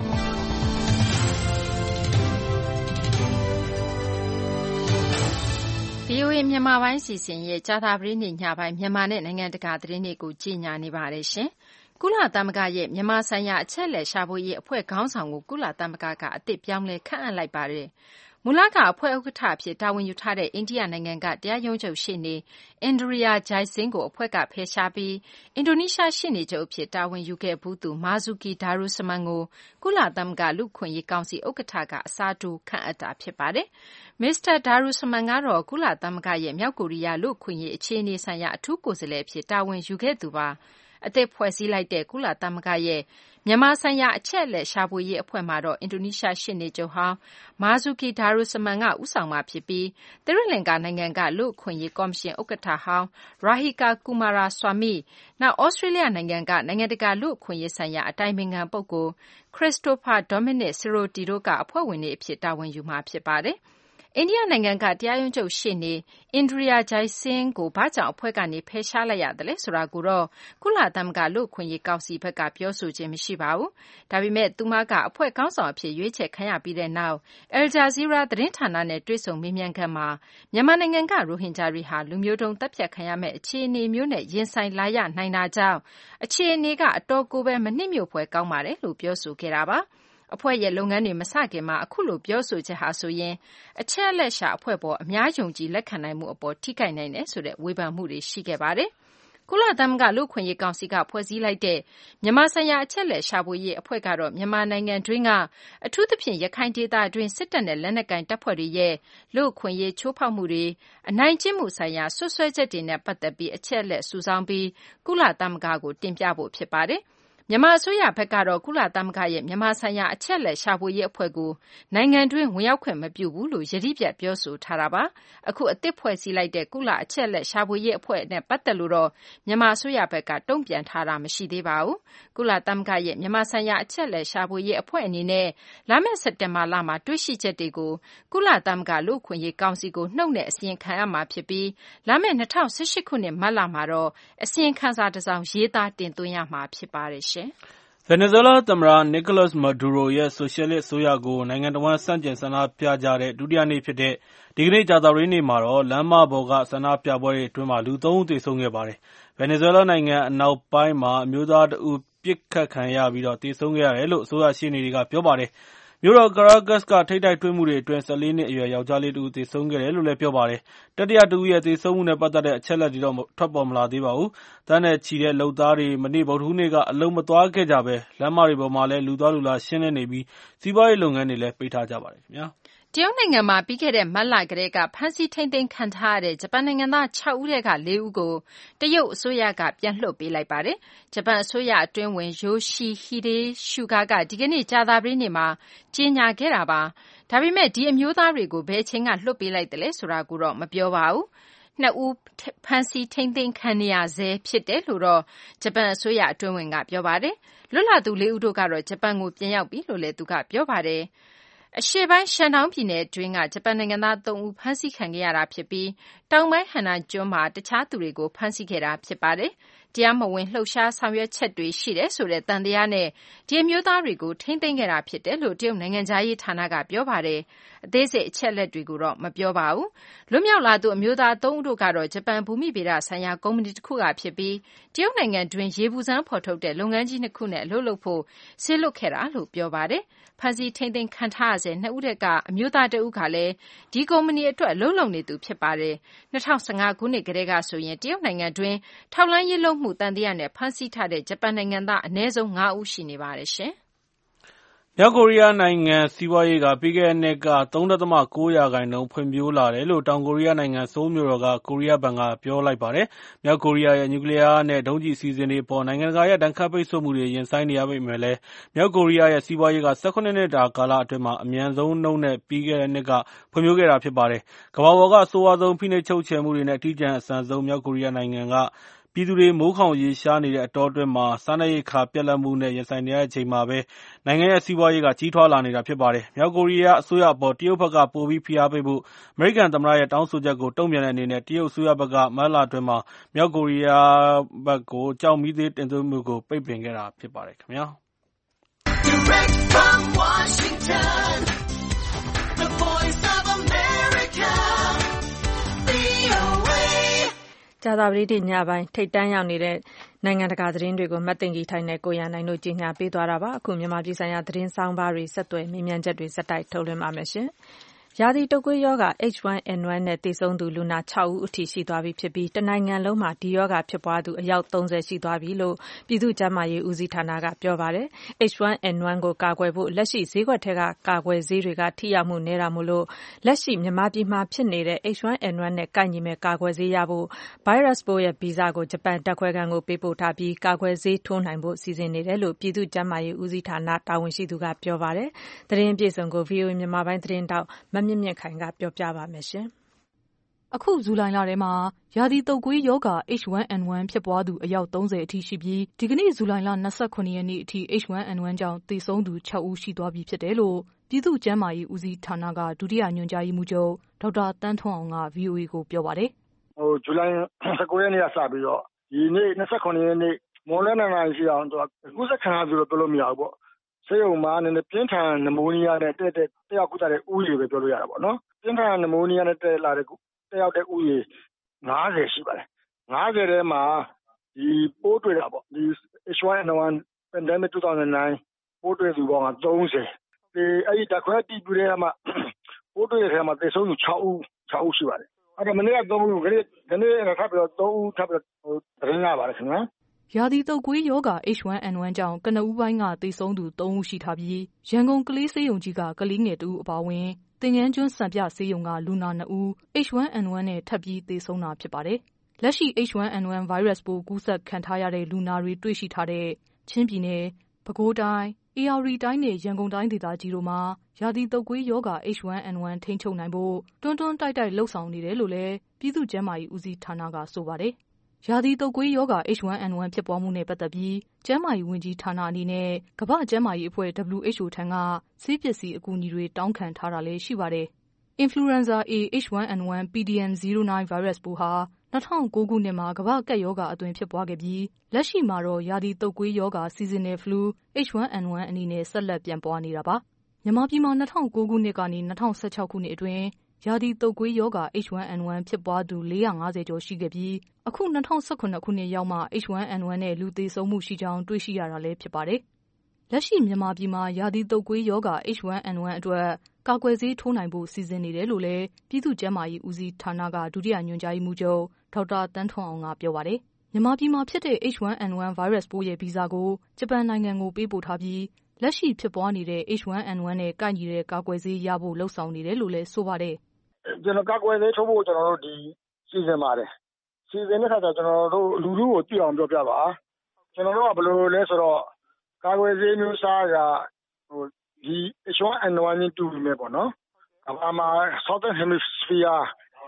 S3: ဗွီအိုအေမြန်မာပိုင်းစီစဉ်ရဲ့ကြာသပတေးနေ့ညပိုင်းမြန်မာနဲ့နိုင်ငံတကာသတင်းတွေကိုကြီးညာနေပါတယ်ရှင်။ကုလသမဂ္ဂရဲ့မြန်မာဆိုင်ရာအချက်အလက်ရှာဖွေရေးအဖွဲ့ခေါင်းဆောင်ကိုကုလသမဂ္ဂကအသစ်ပြောင်းလဲခန့်အပ်လိုက်ပါတယ်။မူလကအဖွဲ့ဥက္ကဋ္ဌအဖြစ်တာဝန်ယူထားတဲ့အိန္ဒိယနိုင်ငံကတရားရုံးချုပ်ရှေ့နေ Indira Jaising ကိုအဖွဲ့ကဖယ်ရှားပြီးအင်ဒိုနီးရှားရှေ့နေချုပ်အဖြစ်တာဝန်ယူခဲ့ဘူးသူ Marzuki Darusman ကိုကုလသမဂ္ဂလူ့အခွင့်အရေးကောင်စီဥက္ကဋ္ဌကအစားထိုးခန့်အပ်တာဖြစ်ပါတယ်။ မစ္စတာ Darusman ကတော့ကုလသမဂ္ဂရဲ့မြောက်ကိုရီးယားလူ့အခွင့်အရေးအခြေအနေဆိုင်ရာအထူးကိုယ်စားလှယ်အဖြစ်တာဝန်ယူခဲ့သူပါ။အသစ်ဖွဲ့စည်းလိုက်တဲ့ကုလသမဂ္ဂရဲ့မြန်မာဆိုင်ရာအချက်အလက်ရှာဖွေရေးအဖွဲ့မှာတော့အင်ဒိုနီးရှားရှေ့နေချုပ်ဟောင်း Marzuki Darusman ကဦးဆောင်မှာဖြစ်ပြီးသီရိလင်္ကာနိုင်ငံကလူ့အခွင့်အရေးကော်မရှင်ဥက္ကဋ္ဌဟောင်း Rahika Kumaraswamy နောက်သြစတြေးလျနိုင်ငံကနိုင်ငံတကာလူ့အခွင့်အရေးဆိုင်ရာအတိုင်ပင်ခံပုဂ္ဂိုလ် Christopher Dominic Sidoti တို့ကအဖွဲ့ဝင်တွေအဖြစ်တာဝန်ယူမှာဖြစ်ပါတယ်။အိန္ဒိယနိုင်ငံကတရားရုံးချုပ်ရှေ့နေ Indira Jaising ကိုဘာကြောင့်အဖွဲ့ကနေဖယ်ရှားလိုက်ရသလဲဆိုတာကိုတော့ကုလသမဂ္ဂလူ့အခွင့်အရေးကောင်စီဘက်ကပြောဆိုခြင်းမရှိပါဘူး။ဒါပေမဲ့သူမကအဖွဲ့ခေါင်းဆောင်အဖြစ်ရွေးချယ်ခံရပြီးတဲ့နောက် Al Jazeera သတင်းဌာနနဲ့တွေ့ဆုံမေးမြန်းခန်းမှာမြန်မာနိုင်ငံကရိုဟင်ဂျာတွေဟာလူမျိုးတုံးသတ်ဖြတ်ခံရမယ့်အခြေအနေမျိုးနဲ့ရင်ဆိုင်လာရနိုင်တာကြောင့်အခြေအနေကအတော်ကိုပဲမနှစ်မြို့ဖွယ်ကောင်းပါတယ်လို့ပြောဆိုခဲ့တာပါ။အဖွဲ့ရဲ့လုပ်ငန်းတွေမစခင်မှာအခုလိုပြောဆိုချက်ဟာဆိုရင်အချက်အလက်ရှာအဖွဲ့ပေါ်အများယုံကြည်လက်ခံနိုင်မှုအပေါ်ထိခိုက်နိုင်တယ်ဆိုတဲ့ဝေဖန်မှုတွေရှိခဲ့ပါတယ်။ကုလသမဂ္ဂလူ့အခွင့်အရေးကောင်စီကဖွဲ့စည်းလိုက်တဲ့မြန်မာဆိုင်ရာအချက်အလက်ရှာဖွေရေးအဖွဲ့ကတော့မြန်မာနိုင်ငံတွင်းကအထူးသဖြင့်ရခိုင်ဒေသတွင်းစစ်တပ်နဲ့လက်နက်ကိုင်တပ်ဖွဲ့တွေရဲ့လူ့အခွင့်အရေးချိုးဖောက်မှုတွေအနိုင်ကျင့်မှုဆိုင်ရာဆွဆွဲချက်တွေနဲ့ပတ်သက်ပြီးအချက်အလက်စုဆောင်းပြီးကုလသမဂ္ဂကိုတင်ပြဖို့ဖြစ်ပါတယ်။မြန်မာအစိုးရဘက်ကတော့ကုလသမဂ္ဂရဲ့မြန်မာဆိုင်ရာအချက်အလက်ရှာဖွေရေးအဖွဲ့ကိုနိုင်ငံတွင်းဝင်ရောက်ခွင့်မပြုဘူးလို့ယတိပြတ်ပြောဆိုထားတာပါ။အခုအသစ်ဖွဲ့စည်းလိုက်တဲ့ကုလအချက်အလက်ရှာဖွေရေးအဖွဲ့နဲ့ပတ်သက်လို့တော့မြန်မာအစိုးရဘက်ကတုံ့ပြန်ထားတာမရှိသေးပါဘူး။ကုလသမဂ္ဂရဲ့မြန်မာဆိုင်ရာအချက်အလက်ရှာဖွေရေးအဖွဲ့အနေနဲ့လာမယ့်စက်တင်ဘာလမှာတွေ့ရှိချက်တွေကိုကုလသမဂ္ဂလူ့အခွင့်အရေးကောင်စီကိုနှုတ်နဲ့အစီရင်ခံရမှာဖြစ်ပြီးလာမယ့်၂၀၁၈ခုနှစ်မတ်လမှာတော့အစီရင်ခံစာတစ်စောင်ရေးသားတင်သွင်းရမှာဖြစ်ပါတယ်။
S5: ဗင်နီဇွဲလားသမ္မတ Nicolas Maduro ရဲ့ဆိုရှယ်လစ်အစိုးရကိုနိုင်ငံတဝန်းဆန့်ကျင်ဆန္ဒပြကြတဲ့ဒုတိယနေ့ဖြစ်တဲ့ဒီကနေ့ကြာသပတေးနေ့မှာတော့လမ်းမပေါ်ကဆန္ဒပြပွဲတွေအတွင်းလူသုံးဦးသေဆုံးခဲ့ပါတယ်။ဗင်နီဇွဲလားနိုင်ငံအနောက်ပိုင်းမှာအမျိုးသားတဦးပစ်ခတ်ခံရပြီးသေဆုံးခဲ့ရတယ်လို့အစိုးရရှေ့နေတွေကပြောပါတယ်။မြို့တော် Caracas ကထိပ်တိုက်တွေ့မှုတွေအတွင်း၁၄နှစ်အရွယ်ယောက်ျားလေးတဦးသေဆုံးခဲ့တယ်လို့လည်းပြောပါတယ်။တတိယတဦးရဲ့သေဆုံးမှုနဲ့ပတ်သက်တဲ့အချက်အလက်တွေတော့ထွက်ပေါ်မလာသေးပါဘူး။သန်းနဲ့ချီတဲ့လုပ်သားတွေမနေ့ဗုဒ္ဓဟူးနေ့ကအလုပ်မသွားခဲ့ကြဘဲလမ်းမတွေပေါ်မှာလည်းလူသွားလူလာရှင်းလင်းနေပြီးစီးပွားရေးလုပ်ငန်းတွေလည်းပိတ်ထားကြပါတယ်ခင်ဗျာ။
S3: တရုတ်နိုင်ငံမှာပြီးခဲ့တဲ့မတ်လကတည်းကဖမ်းဆီးထိန်းသိမ်းခံထားရတဲ့ဂျပန်နိုင်ငံသား၆ဦးထဲက၄ဦးကိုတရုတ်အစိုးရကပြန်လွှတ်ပေးလိုက်ပါတယ်။ဂျပန်အစိုးရအတွင်းဝန် Yoshihide Suga ကဒီကနေ့ကြာသပတေးနေ့မှာကြေညာခဲ့တာပါ။ဒါပေမဲ့ဒီအမျိုးသားတွေကိုဘယ်အချိန်ကလွှတ်ပေးလိုက်တယ်လဲဆိုတာကိုတော့မပြောပါဘူး။နှစ်ဦးဖမ်းဆီးထိန်းသိမ်းခံနေရဆဲဖြစ်တယ်လို့တော့ဂျပန်အစိုးရအတွင်းဝင်ကပြောပါတယ်။လွတ်လာသူလေးဦးတို့ကတော့ဂျပန်ကိုပြန်ရောက်ပြီလို့လည်းသူကပြောပါတယ်။အရှေ့ပိုင်းရှန်ဒေါင်းပြည်နယ်အတွင်းကဂျပန်နိုင်ငံသားသုံးဦးဖမ်းဆီးခံခဲ့ရတာဖြစ်ပြီးတောင်ပိုင်းဟန်နာကျွန်းမှာတခြားသူတွေကိုဖမ်းဆီးခဲ့တာဖြစ်ပါတယ်။တရားမဝင်လှုပ်ရှားဆောင်ရွက်ချက်တွေရှိတယ်ဆိုတဲ့တန်တရားနဲ့ဒီအမျိုးသားတွေကိုထိန်းသိမ်းခဲ့တာဖြစ်တယ်လို့တရုတ်နိုင်ငံသားရေးဌာနကပြောပါတယ်။အသေးစိတ်အချက်လက်တွေကိုတော့မပြောပါဘူး။လွတ်မြောက်လာသူအမျိုးသားသုံးဦးတို့ကတော့ဂျပန်ဘူမိဗေဒဆိုင်ရာကုမ္ပဏီတစ်ခုကဖြစ်ပြီးတရုတ်နိုင်ငံတွင်းရေပူစမ်းဖော်ထုတ်တဲ့လုပ်ငန်းကြီးနှစ်ခုနဲ့အလုပ်လုပ်ဖို့ဆေးလွတ်ခဲ့တာလို့ပြောပါတယ်။ဖမ်းဆီးထိန်းသိမ်းခံထားရတဲ့နှစ်ဦးတက်ကအမျိုးသားတဦးကလည်းဒီကုမ္ပဏီအတွက်အလုပ်လုပ်နေသူဖြစ်ပါတယ်။၂၀၁၅ခုနှစ်ကတည်းကဆိုရင်တရုတ်နိုင်ငံတွင်းထောက်လှမ်းရေးလုပ်မှုတန်တရားနဲ့ဖမ်းဆီးထားတဲ့ဂျပန်နိုင်ငံသားအနည်းဆုံးငါးဦးရှိနေပါတယ်ရှင်။
S5: မြောက်ကိုရီးယားနိုင်ငံစီးပွားရေးကပြီးခဲ့တဲ့နှစ်ကသုံးဒသမ ကိုး ရာခိုင်နှုန်းဖွံ့ဖြိုးလာတယ်လို့တောင်ကိုရီးယားနိုင်ငံဆိုးလ်မြို့တော်ကကိုရီးယားဘဏ်ကပြောလိုက်ပါတယ်။မြောက်ကိုရီးယားရဲ့နျူကလီးယားနဲ့ဒုံးကျည်အစီအစဉ်တွေအပေါ်နိုင်ငံတကာရဲ့ဒဏ်ခတ်ပိတ်ဆို့မှုတွေရင်ဆိုင်နေရပေမယ့်လည်းမြောက်ကိုရီးယားရဲ့စီးပွားရေးက ၁၇ နှစ်တာကာလအတွင်းမှာအမြန်ဆုံးနှုန်းနဲ့ပြီးခဲ့တဲ့နှစ်ကဖွံ့ဖြိုးခဲ့တာဖြစ်ပါတယ်။ကမ္ဘာပေါ်ကအဆိုးဝါးဆုံးဖိနှိပ်ချုပ်ချယ်မှုတွေနဲ့အထီးကျန်အဆန်ဆုံးမြောက်ကိုရီးယားနိုင်ငံကပြည်သူတွေမိုးခေါင်ရေရှားနေတဲ့အတောအတွင်းမှာစားနပ်ရိက္ခာပြတ်လတ်မှုနဲ့ရင်ဆိုင်နေရတဲ့အချိန်မှာပဲနိုင်ငံရဲ့စီးပွားရေးကကြီးထွားလာနေတာဖြစ်ပါတယ်။မြောက်ကိုရီးယားအစိုးရအပေါ်တရုတ်ဘက်ကပိုပြီးဖိအားပေးဖို့အမေရိကန်သမ္မတရဲ့တောင်းဆိုချက်ကိုတုံ့ပြန်တဲ့အနေနဲ့တရုတ်အစိုးရဘက်ကမတ်လအတွင်းမှာမြောက်ကိုရီးယားဘက်ကိုကျောက်မီးသွေးတင်သွင်းမှုကိုပိတ်ပင်ခဲ့တာဖြစ်ပါတယ်ခင်ဗျာ။ Direct from Washington, the Voice of America,
S2: ကြာသပတေးနေ့ညပိုင်းထိပ်တန်းရောက်နေတဲ့နိုင်ငံတကာသတင်းတွေကိုမတ်သိင်္ဂီထိုက်နဲ့ကိုရန်နိုင်တို့ကြီးညာပေးသွားတာပါ။အခုမြန်မာပြည်ဆိုင်ရာသတင်းဆောင်းပါးတွေဆက်သွယ်မေးမြန်းချက်တွေစက်တိုက်ထုတ်လွှင့်ပါမယ်ရှင်။ရာသီတုပ်ကွေးရောဂါ H one N one နဲ့သေဆုံးသူလူနာခြောက်ဦးအထိရှိသွားပြီဖြစ်ပြီးတနိုင်ငံလုံးမှာဒီရောဂါဖြစ်ပွားသူအယောက်သုံးဆယ်ရှိသွားပြီလို့ပြည်သူ့ကျန်းမာရေးဦးစီးဌာနကပြောပါတယ်။ H one N one ကိုကာကွယ်ဖို့လက်ရှိဈေးကွက်ထဲကကာကွယ်ဆေးတွေကထိရောက်မှုနည်းတာမို့လို့လက်ရှိမြန်မာပြည်မှာဖြစ်နေတဲ့ H one N one နဲ့ကိုက်ညီမဲ့ကာကွယ်ဆေးရဖို့ဗိုင်းရပ်စ်ပိုးရဲ့ဗီဇကိုဂျပန်ဓာတ်ခွဲခန်းကိုပေးပို့ထားပြီးကာကွယ်ဆေးထိုးနိုင်ဖို့စီစဉ်နေတယ်လို့ပြည်သူ့ကျန်းမာရေးဦးစီးဌာနတာဝန်ရှိသူကပြောပါတယ်။သတင်းအပြည့်အစုံကို ဗွီအိုအေမြန်မာပိုင်းသတင်းတောက်မမြင့်မြင့်ခိုင်ကပြောပြပါမယ်ရှင်
S7: ။အခုဇူလိုင်လထဲမှာရာသီတုပ်ကွေးရောဂါ H one N one ဖြစ်ပွားသူအယောက်သုံးဆယ်အထိရှိပြီးဒီကနေ့ဇူလိုင်လ၂၇ရက်နေ့အထိ H one N one ကြောင့်သေဆုံးသူခြောက်ဦးရှိသွားပြီဖြစ်တယ်လို့ပြည်သူ့ကျန်းမာရေးဦးစီးဌာနကဒုတိယညွှန်ကြားရေးမှူးချုပ်ဒေါက်တာတန်းထွန်းအောင်က ဗွီအိုအေကိုပြောပါတယ်
S4: ။ဟိုဇူလိုင်၁၉ရက်နေ့ကစပြီးတော့ဒီနေ့၂၇ရက်နေ့မွန်လွဲနှစ်နာရီရှိအောင်သူကကုသခံရဆိုတော့ပြောလို့မရဘူးပေါ့။ဆေးရုံမှာနည်းနည်းပြင်းထန်နမိုးနီးယားနဲ့တက်တဲ့တက်ရောက်ကုသတဲ့ဦးရေပဲပြောလို့ရတာပေါ့နော်။ပြင်းထန်နမိုးနီးယားနဲ့တက်လာတဲ့တက်ရောက်တဲ့ဦးရေငါးဆယ်ရှိပါတယ်။ငါးဆယ်ထဲမှာဒီပိုးတွေ့တာပေါ့ဒီ H one N one pandemic two thousand nine ပိုးတွေ့သူပေါင်းကသုံးဆယ်ဒီအဲ့ဒီဓာတ်ခွဲတီးပြတဲ့မှာပိုးတွေ့တဲ့ထဲမှာသေဆုံးသူခြောက်ဦးခြောက်ဦးရှိပါတယ်။အဲ့တော့မနေ့ကသုံးဦးခဏခဏထပ်ပြီးတော့သုံးဦးထပ်ပြီးတော့သတင်းရပါတယ်ခင်ဗျာ။
S7: ရာသီတုပ်ကွေးရောဂါ H one N one ကြောင့်ကနဦးပိုင်းကသေဆုံးသူသုံးဦးရှိထားပြီးရန်ကုန်ကလေးဆေးရုံကြီးကကလေးငယ်တဦးအပါအဝင်သင်္ကန်းကျွန်းစံပြဆေးရုံကလူနာနှစ်ဦး H one N one နဲ့ထပ်ပြီးသေဆုံးတာဖြစ်ပါတယ်။လက်ရှိ H one N one ဗိုင်းရပ်စ်ပိုးကူးစက်ခံထားရတဲ့လူနာတွေတွေ့ရှိထားတဲ့ချင်းပြည်နယ်၊ပဲခူးတိုင်း၊ဧရာဝတီတိုင်းနဲ့ရန်ကုန်တိုင်းဒေသကြီးတို့မှာရာသီတုပ်ကွေးရောဂါ H one N one ထိန်းချုပ်နိုင်ဖို့တွန်းတွန်းတိုက်တိုက်လှုပ်ဆောင်နေတယ်လို့လည်းပြည်သူ့ကျန်းမာရေးဦးစီးဌာနကဆိုပါတယ်။ရာသီတုပ်ကွေးရောဂါ H one N one ဖြစ်ပွားမှုနဲ့ပတ်သက်ပြီးကျန်းမာရေးဝန်ကြီးဌာနအနေနဲ့ကမ္ဘာ့ကျန်းမာရေးအဖွဲ့ W H O ထံကဆေးပစ္စည်းအကူအညီတွေတောင်းခံထားတာလည်းရှိပါတယ်။ Influenza A H one N one P D M zero nine ဗိုင်းရပ်စ်ပိုးဟာ၂၀၀၉ခုနှစ်မှာကမ္ဘာ့ကပ်ရောဂါအသွင်ဖြစ်ပွားခဲ့ပြီးလက်ရှိမှာတော့ရာသီတုပ်ကွေးရောဂါ Seasonal Flu H one N one အနေနဲ့ဆက်လက်ပြန့်ပွားနေတာပါ။မြန်မာပြည်မှာ၂၀၀၉ခုနှစ်ကနေ၂၀၁၆ခုနှစ်အတွင်းရာသီတုပ်ကွေးရောဂါ H one N one ဖြစ်ပွားသူလေးရာငါးဆယ်ကျော်ရှိခဲ့ပြီးအခု၂၀၁၇ခုနှစ်ရောက်မှ H one N one နဲ့လူသေဆုံးမှုရှိကြောင်းတွေ့ရှိရတာလည်းဖြစ်ပါတယ်။လက်ရှိမြန်မာပြည်မှာရာသီတုပ်ကွေးရောဂါ H one N one အတွက်ကာကွယ်ဆေးထိုးနိုင်ဖို့စီစဉ်နေတယ်လို့လည်းပြည်သူ့ကျန်းမာရေးဦးစီးဌာနကဒုတိယညွှန်ကြားရေးမှူးချုပ်ဒေါက်တာတန်းထွန်းအောင်ကပြောပါတယ်။မြန်မာပြည်မှာဖြစ်တဲ့ H one N one ဗိုင်းရပ်စ်ပိုးရဲ့ဗီဇကိုဂျပန်နိုင်ငံကိုပေးပို့ထားပြီးလက်ရှိဖြစ်ပွားနေတဲ့ H one N one နဲ့ကိုက်ညီတဲ့ကာကွယ်ဆေးရဖို့လှုံ့ဆော်နေတယ်လို့လည်းဆိုပါတယ်
S4: ။ကျွန်တော်ကာကွယ်ဆေးထိုးဖို့ကျွန်တော်တို့ဒီစီစဉ်ပါတယ်။စီစဉ်တဲ့အခါကျကျွန်တော်တို့လူလူကိုသိအောင်ပြောပြပါ။ကျွန်တော်တို့ကဘယ်လိုလဲဆိုတော့ကာကွယ်ဆေးမျိုးစားကဟိုဒီ H one N one နဲ့တူနေပေါ့နော်။ကမ္ဘာမှာ Southern Hemisphere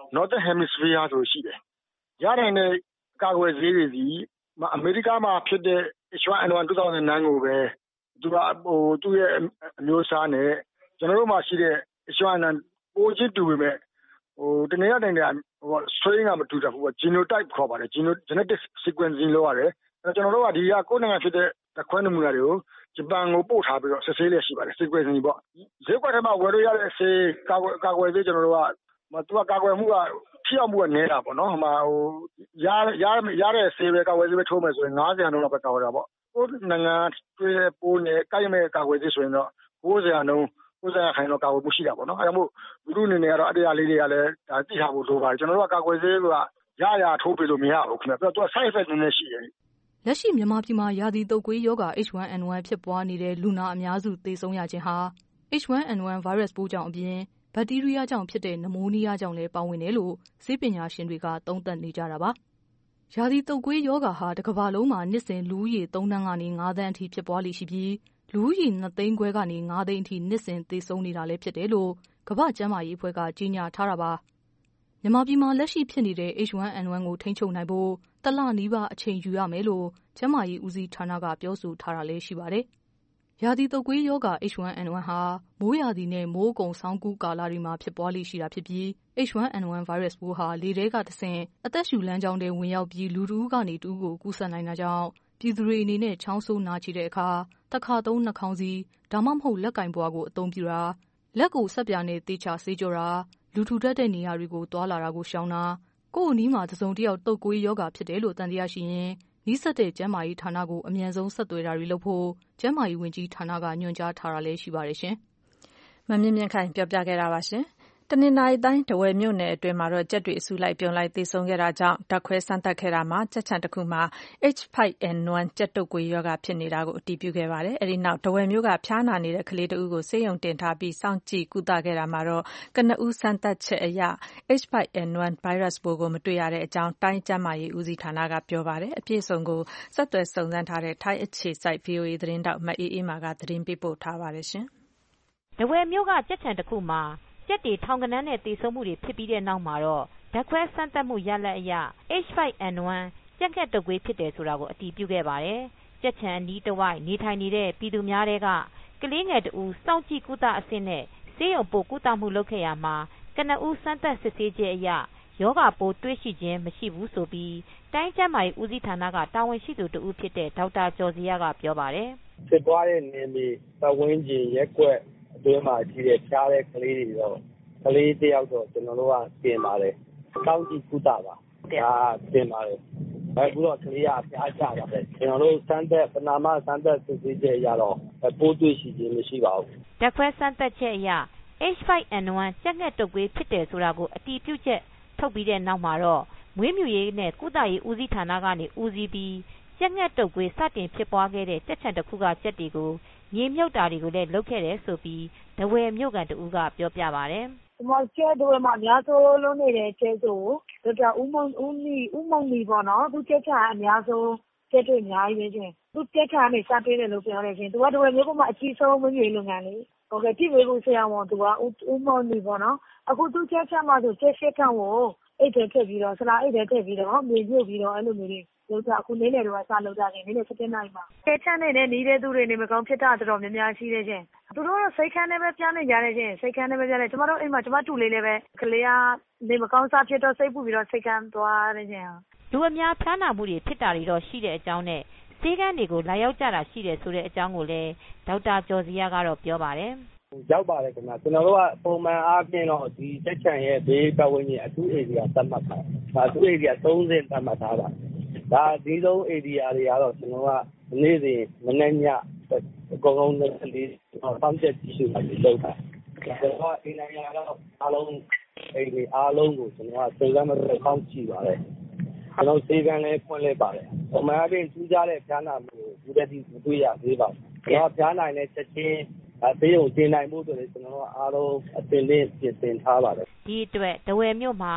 S4: Northern Hemisphere ဆိုရှိတယ်ရနိုင်တဲ့ကာကွယ်ဆေးတွေစီအမေရိကမှာဖြစ်တဲ့ H one N one two thousand nine ကိုပဲသူကဟိုသူ့ရဲ့အမျိုးအစားနဲ့ကျွန်တော်တို့မှာရှိတဲ့ H one N one ပိုချင်းတူပေမဲ့ဟိုတနည်းအားဖြင့်ဟို strain ကမတူတာဘူး genotype ခေါ်ပါတယ် genetic sequencing လုပ်ရတယ်အဲကျွန်တော်တို့ကဒီကကိုယ်နိုင်ငံဖြစ်တဲ့တခွဲနမူနာတွေကိုဂျပန်ကိုပို့ထားပြီးတော့စစ်ဆေးလျက်ရှိပါတယ် sequencing ပေါ့ဈေးကွက်ထဲမှာဝယ်လို့ရတဲ့ဆေးကာကွယ်ကာကွယ်ဆေးကျွန်တော်တို့ကမသူကကာကွယ်မှုကဖြောက်မှုကနည်းတာပေါ့နော်ဟိုမှာဟိုရရရတဲ့ဆေးပဲကာကွယ်ဆေးပဲထိုးမယ်ဆိုရင်ninetyရာခိုင်နှုန်းလောက်ပဲကာကွယ်တာပေါ့ကိုယ်နိုင်ငံတွေးပိုးနဲ့ကိုက်မဲ့ကာကွယ်ဆေးဆိုရင်တော့ninetyရာခိုင်နှုန်းninetyရာခိုင်နှုန်းကာကွယ်မှုရှိတာပေါ့နော်အဲဒါမို့လူလူအနေနဲ့ကတော့အတရားလေးတွေကလည်းဒါသိထားဖို့လိုပါတယ်ကျွန်တော်တို့ကကာကွယ်ဆေးကရရထိုးပေးလို့မရဘူးခင်ဗျပြီးတော့သူက side effect နည်းနည်းရှိတယ်
S7: လက်ရှိမြန်မာပြည်မှာရာသီတုပ်ကွေးရောဂါ H one N one ဖြစ်ပွားနေတဲ့လူနာအများစုသေဆုံးရခြင်းဟာ H one N one ဗိုင်းရပ်စ်ပိုးကြောင့်အပြင်ဘက်တီးရီးယားကြောင့်ဖြစ်တဲ့နမိုးနီးယားကြောင့်လည်းပါဝင်တယ်လို့ဆေးပညာရှင်တွေကသုံးသပ်နေကြတာပါ။ရာသီတုပ်ကွေးရောဂါဟာတစ်ကမ္ဘာလုံးမှာနှစ်စဉ်လူဦးရေသုံးသန်းကနေငါးသန်းအထိဖြစ်ပွားလေရှိပြီးလူဦးရေနှစ်သိန်းခွဲကနေငါးသိန်းအထိနှစ်စဉ်သေဆုံးနေတာလည်းဖြစ်တယ်လို့ကမ္ဘာ့ကျန်းမာရေးအဖွဲ့ကကြေညာထားတာပါ။မြန်မာပြည်မှာလက်ရှိဖြစ်နေတဲ့ H one N one ကိုထိန်းချုပ်နိုင်ဖို့တလနီးပါးအချိန်ယူရမယ်လို့ကျန်းမာရေးဦးစီးဌာနကပြောဆိုထားတာလည်းရှိပါတယ်။ရာသီတုပ်ကွေးရောဂါ H one N one ဟာမိုးရာသီနဲ့မိုးအကုန်ဆောင်းကူးကာလတွေမှာဖြစ်ပွားလေရှိတာဖြစ်ပြီး H one N one ဗိုင်းရပ်စ်ပိုးဟာလေထဲကတဆင့်အသက်ရှူလမ်းကြောင်းထဲဝင်ရောက်ပြီးလူတစ်ဦးကနေတစ်ဦးကိုကူးစက်နိုင်တာကြောင့်ပြည်သူတွေအနေနဲ့ချောင်းဆိုးနာချီတဲ့အခါတစ်ခါသုံးနှာခေါင်းစီးဒါမှမဟုတ်လက်ကင်ပွားကိုအသုံးပြုတာလက်ကိုဆက်ပြာနဲ့တေချာဆေးကြောတာလူထူထပ်တဲ့နေရာတွေကိုတွာလာတာကိုရှောင်တာကိုယ့်အနီးမှာတစုံတစ်ယောက်တုပ်ကွေးရောဂါဖြစ်တယ်လို့တန်တရားရှိရင်နီးစပ်တဲ့ကျန်းမာရေးဌာနကိုအမြန်ဆုံးဆက်သွယ်တာတွေလုပ်ဖို့ကျန်းမာရေးဝန်ကြီးဌာနကညွှန်ကြားထားတာလည်းရှိပါတယ်ရှင်
S2: ။မမြင့်မြင့်ခိုင်ပြောပြခဲ့တာပါရှင်။တနင်္သာရီတိုင်းထားဝယ်မြို့နယ်အတွင်းမှာတော့ကြက်တွေအစုလိုက်ပြုံလိုက်သေဆုံးခဲ့တာကြောင့်ဓာတ်ခွဲစမ်းသပ်ခဲ့တာမှာကြက်ခြံတစ်ခုမှာ H five N one ကြက်တုပ်ကွေးရောဂါဖြစ်နေတာကိုအတည်ပြုခဲ့ပါတယ်။အဲဒီနောက်ထားဝယ်မြို့ကဖျားနာနေတဲ့ကလေးတဦးကိုဆေးရုံတင်ထားပြီးစောင့်ကြည့်ကုသခဲ့တာမှာတော့ကနဦးစမ်းသပ်ချက်အရ H five N one ဗိုင်းရပ်စ်ပိုးကိုမတွေ့ရတဲ့အကြောင်းတိုင်းကျန်းမာရေးဦးစီးဌာနကပြောပါတယ်။အပြည့်အစုံကိုဆက်သွယ်စုံစမ်းထားတဲ့ထိုင်းအခြေစိုက် V O A သတင်းတောက်မအေးအေးမာကသတင်းပေးပို့ထားပါတယ်ရှင်
S6: ။ထားဝယ်မြို့ကကြက်ခြံတစ်ခုမှာကြက်တွေထောင်ကနန်းနဲ့သေဆုံးမှုတွေဖြစ်ပြီးတဲ့နောက်မှာတော့ဓာတ်ခွဲစမ်းသပ်မှုရလဒ်အရ H five N one ကြက်ငှက်တုပ်ကွေးဖြစ်တယ်ဆိုတာကိုအတည်ပြုခဲ့ပါတယ်။ကြက်ခြံအနီးတစ်ဝိုက်နေထိုင်နေတဲ့ပြည်သူများတွေကကလေးငယ်တူစောင့်ကြည့်ကုသအဆင့်နဲ့ဆေးရုံပို့ကုသမှုလုပ်ခဲ့ရမှာကနဦးစမ်းသပ်စစ်ဆေးချက်အရယောဂပိုးတွေ့ရှိခြင်းမရှိဘူးဆိုပြီးတိုင်းကျန်းမာရေးဦးစီးဌာနကတာဝန်ရှိသူတဦးဖြစ်တဲ့ဒေါက်တာကျော်စီရကပြောပါတယ်
S8: ။ဖြစ်သွားတဲ့နေမြေပတ်ဝန်းကျင်ရက်ကွက်အတွင်းမှာရှိတဲ့ဖျားတဲ့ကလေးတွေတော့ကလေးတယောက်တော့ကျွန်တော်တို့ကတင်ပါတယ်။စောင့်ကြည့်ကုသပါဒါတင်ပါတယ်။အခုတော့ကလေးကဖျားကြပါတယ်။ကျွန်တော်တို့စမ်းသပ်ပနာမစမ်းသပ်စစ်ဆေးချက်ရတော့ပိုးတွေ့ရှိခြင်းမရှိပါဘူး
S6: ။ဓာတ်ခွဲစမ်းသပ်ချက်အရ H five N one ကြက်ငှက်တုပ်ကွေးဖြစ်တယ်ဆိုတာကိုအတည်ပြုချက်ထုတ်ပြီးတဲ့နောက်မှာတော့မွေးမြူရေးနဲ့ကုသရေးဦးစီးဌာနကနေဦးစီးပြီးကြက်ငှက်တုပ်ကွေးစတင်ဖြစ်ပွားခဲ့တဲ့ကြက်ခြံတစ်ခုကကြက်တွေကိုမြေမြုပ်တာတွေကိုလည်းလုပ်ခဲ့တယ်ဆိုပြီးထားဝယ်မြို့ကန်တဦးကပြောပြပါတယ်
S9: ။ဒီမှာကျက်တွေမှာအများဆုံးလုံးနေတဲ့ကျက်ဆိုဒေါက်တာဦးမုံဦးနီဦးမုံနီပေါ့နော်သူကျက်ချာအများဆုံးကျက်တွေအများကြီးပဲရှင်သူကျက်ချာနဲ့စပေးတယ်လို့ပြောတယ်ရှင်သူကထားဝယ်မြို့ပေါ်မှာအကြီးဆုံးမွေးမြူရေးလုပ်ငန်းလေးဟုတ်ကဲ့ပြည်ဝေးကိုဆရာဝန်သူကဦးမုံနီပေါ့နော်အခုသူကျက်ချာမှာဆိုကျက်ရှစ်ခန့်ကိုအိတ်ထဲထည့်ပြီးတော့ဆလာအိတ်ထဲထည့်ပြီးတော့မြေမြုပ်ပြီးတော့အဲ့လိုမျိုးလေးလောက်တာအခုနေ့လေတော့စလောက်တာနေနေ့စတဲ့နိုင်မှာကျက်ချာနဲ့နေတဲ့သူတွေနေမကောင်းဖြစ်တာတော်တော်များများရှိတယ်ရှင်သူတို့စိတ်ခမ်းနဲ့ပဲပြန်နေကြတယ်ရှင်စိတ်ခမ်းနဲ့ပဲပြန်တယ်ကျမတို့အိမ်မှာကျမတူလေးလေးပဲကလေးကနေမကောင်းစားဖြစ်တော့စိတ်ပူပြီးတော့စိတ်ခမ်းသွားတယ်ရှင်
S6: လူအများဖျားနာမှုတွေဖြစ်တာတွေတော့ရှိတဲ့အကြောင်းနဲ့ဆေးကန်းတွေကိုလာရောက်ကြတာရှိတယ်ဆိုတဲ့အကြောင်းကိုလည်းဒေါက်တာကျော်စီရကတော့ပြောပါတယ်
S8: ရောက်ပါတယ်ခင်ဗျာကျွန်တော်တို့ကပုံမှန်အားဖြင့်တော့ဒီစက်ချံရဲ့ဘေးပတ်ဝန်းကျင်အထူးဧရိယာသတ်မှတ်ထားတာအထူးဧရိယာသုံးဆင့်သတ်မှတ်ထားတာဒါဒီလုံးဧရိယာတွေကတော့ကျွန်တော်ကနေ့စဉ်မနေ့ညအကုန်လုံးနဲ့လေးပေါင်းချက်ကြည့်ရှုတာလုပ်တာကျွန်တော်ကအိမ်နိုင်ရတော့အားလုံးအိမ်တွေအားလုံးကိုကျွန်တော်ကစိတ်ကမ်းမတော့ကောင်းကြည့်ပါတယ်ကျွန်တော်စေကန်းလည်းဖွင့်လိုက်ပါတယ်ပုံမှန်အားဖြင့်ထူးခြားတဲ့ဖျားနာမှုကိုဒီတစ်ဒီမတွေ့ရသေးပါဘူးကျွန်တော်ဖျားနိုင်တဲ့ချက်ချင်းအသေးုံတင်နိုင်မှုဆိုရင်ကျွန်တော်အားလုံးအသင်လေးပြင်ဆင်ထားပါတယ်
S6: ဒီအတွက်ထားဝယ်မြို့မှာ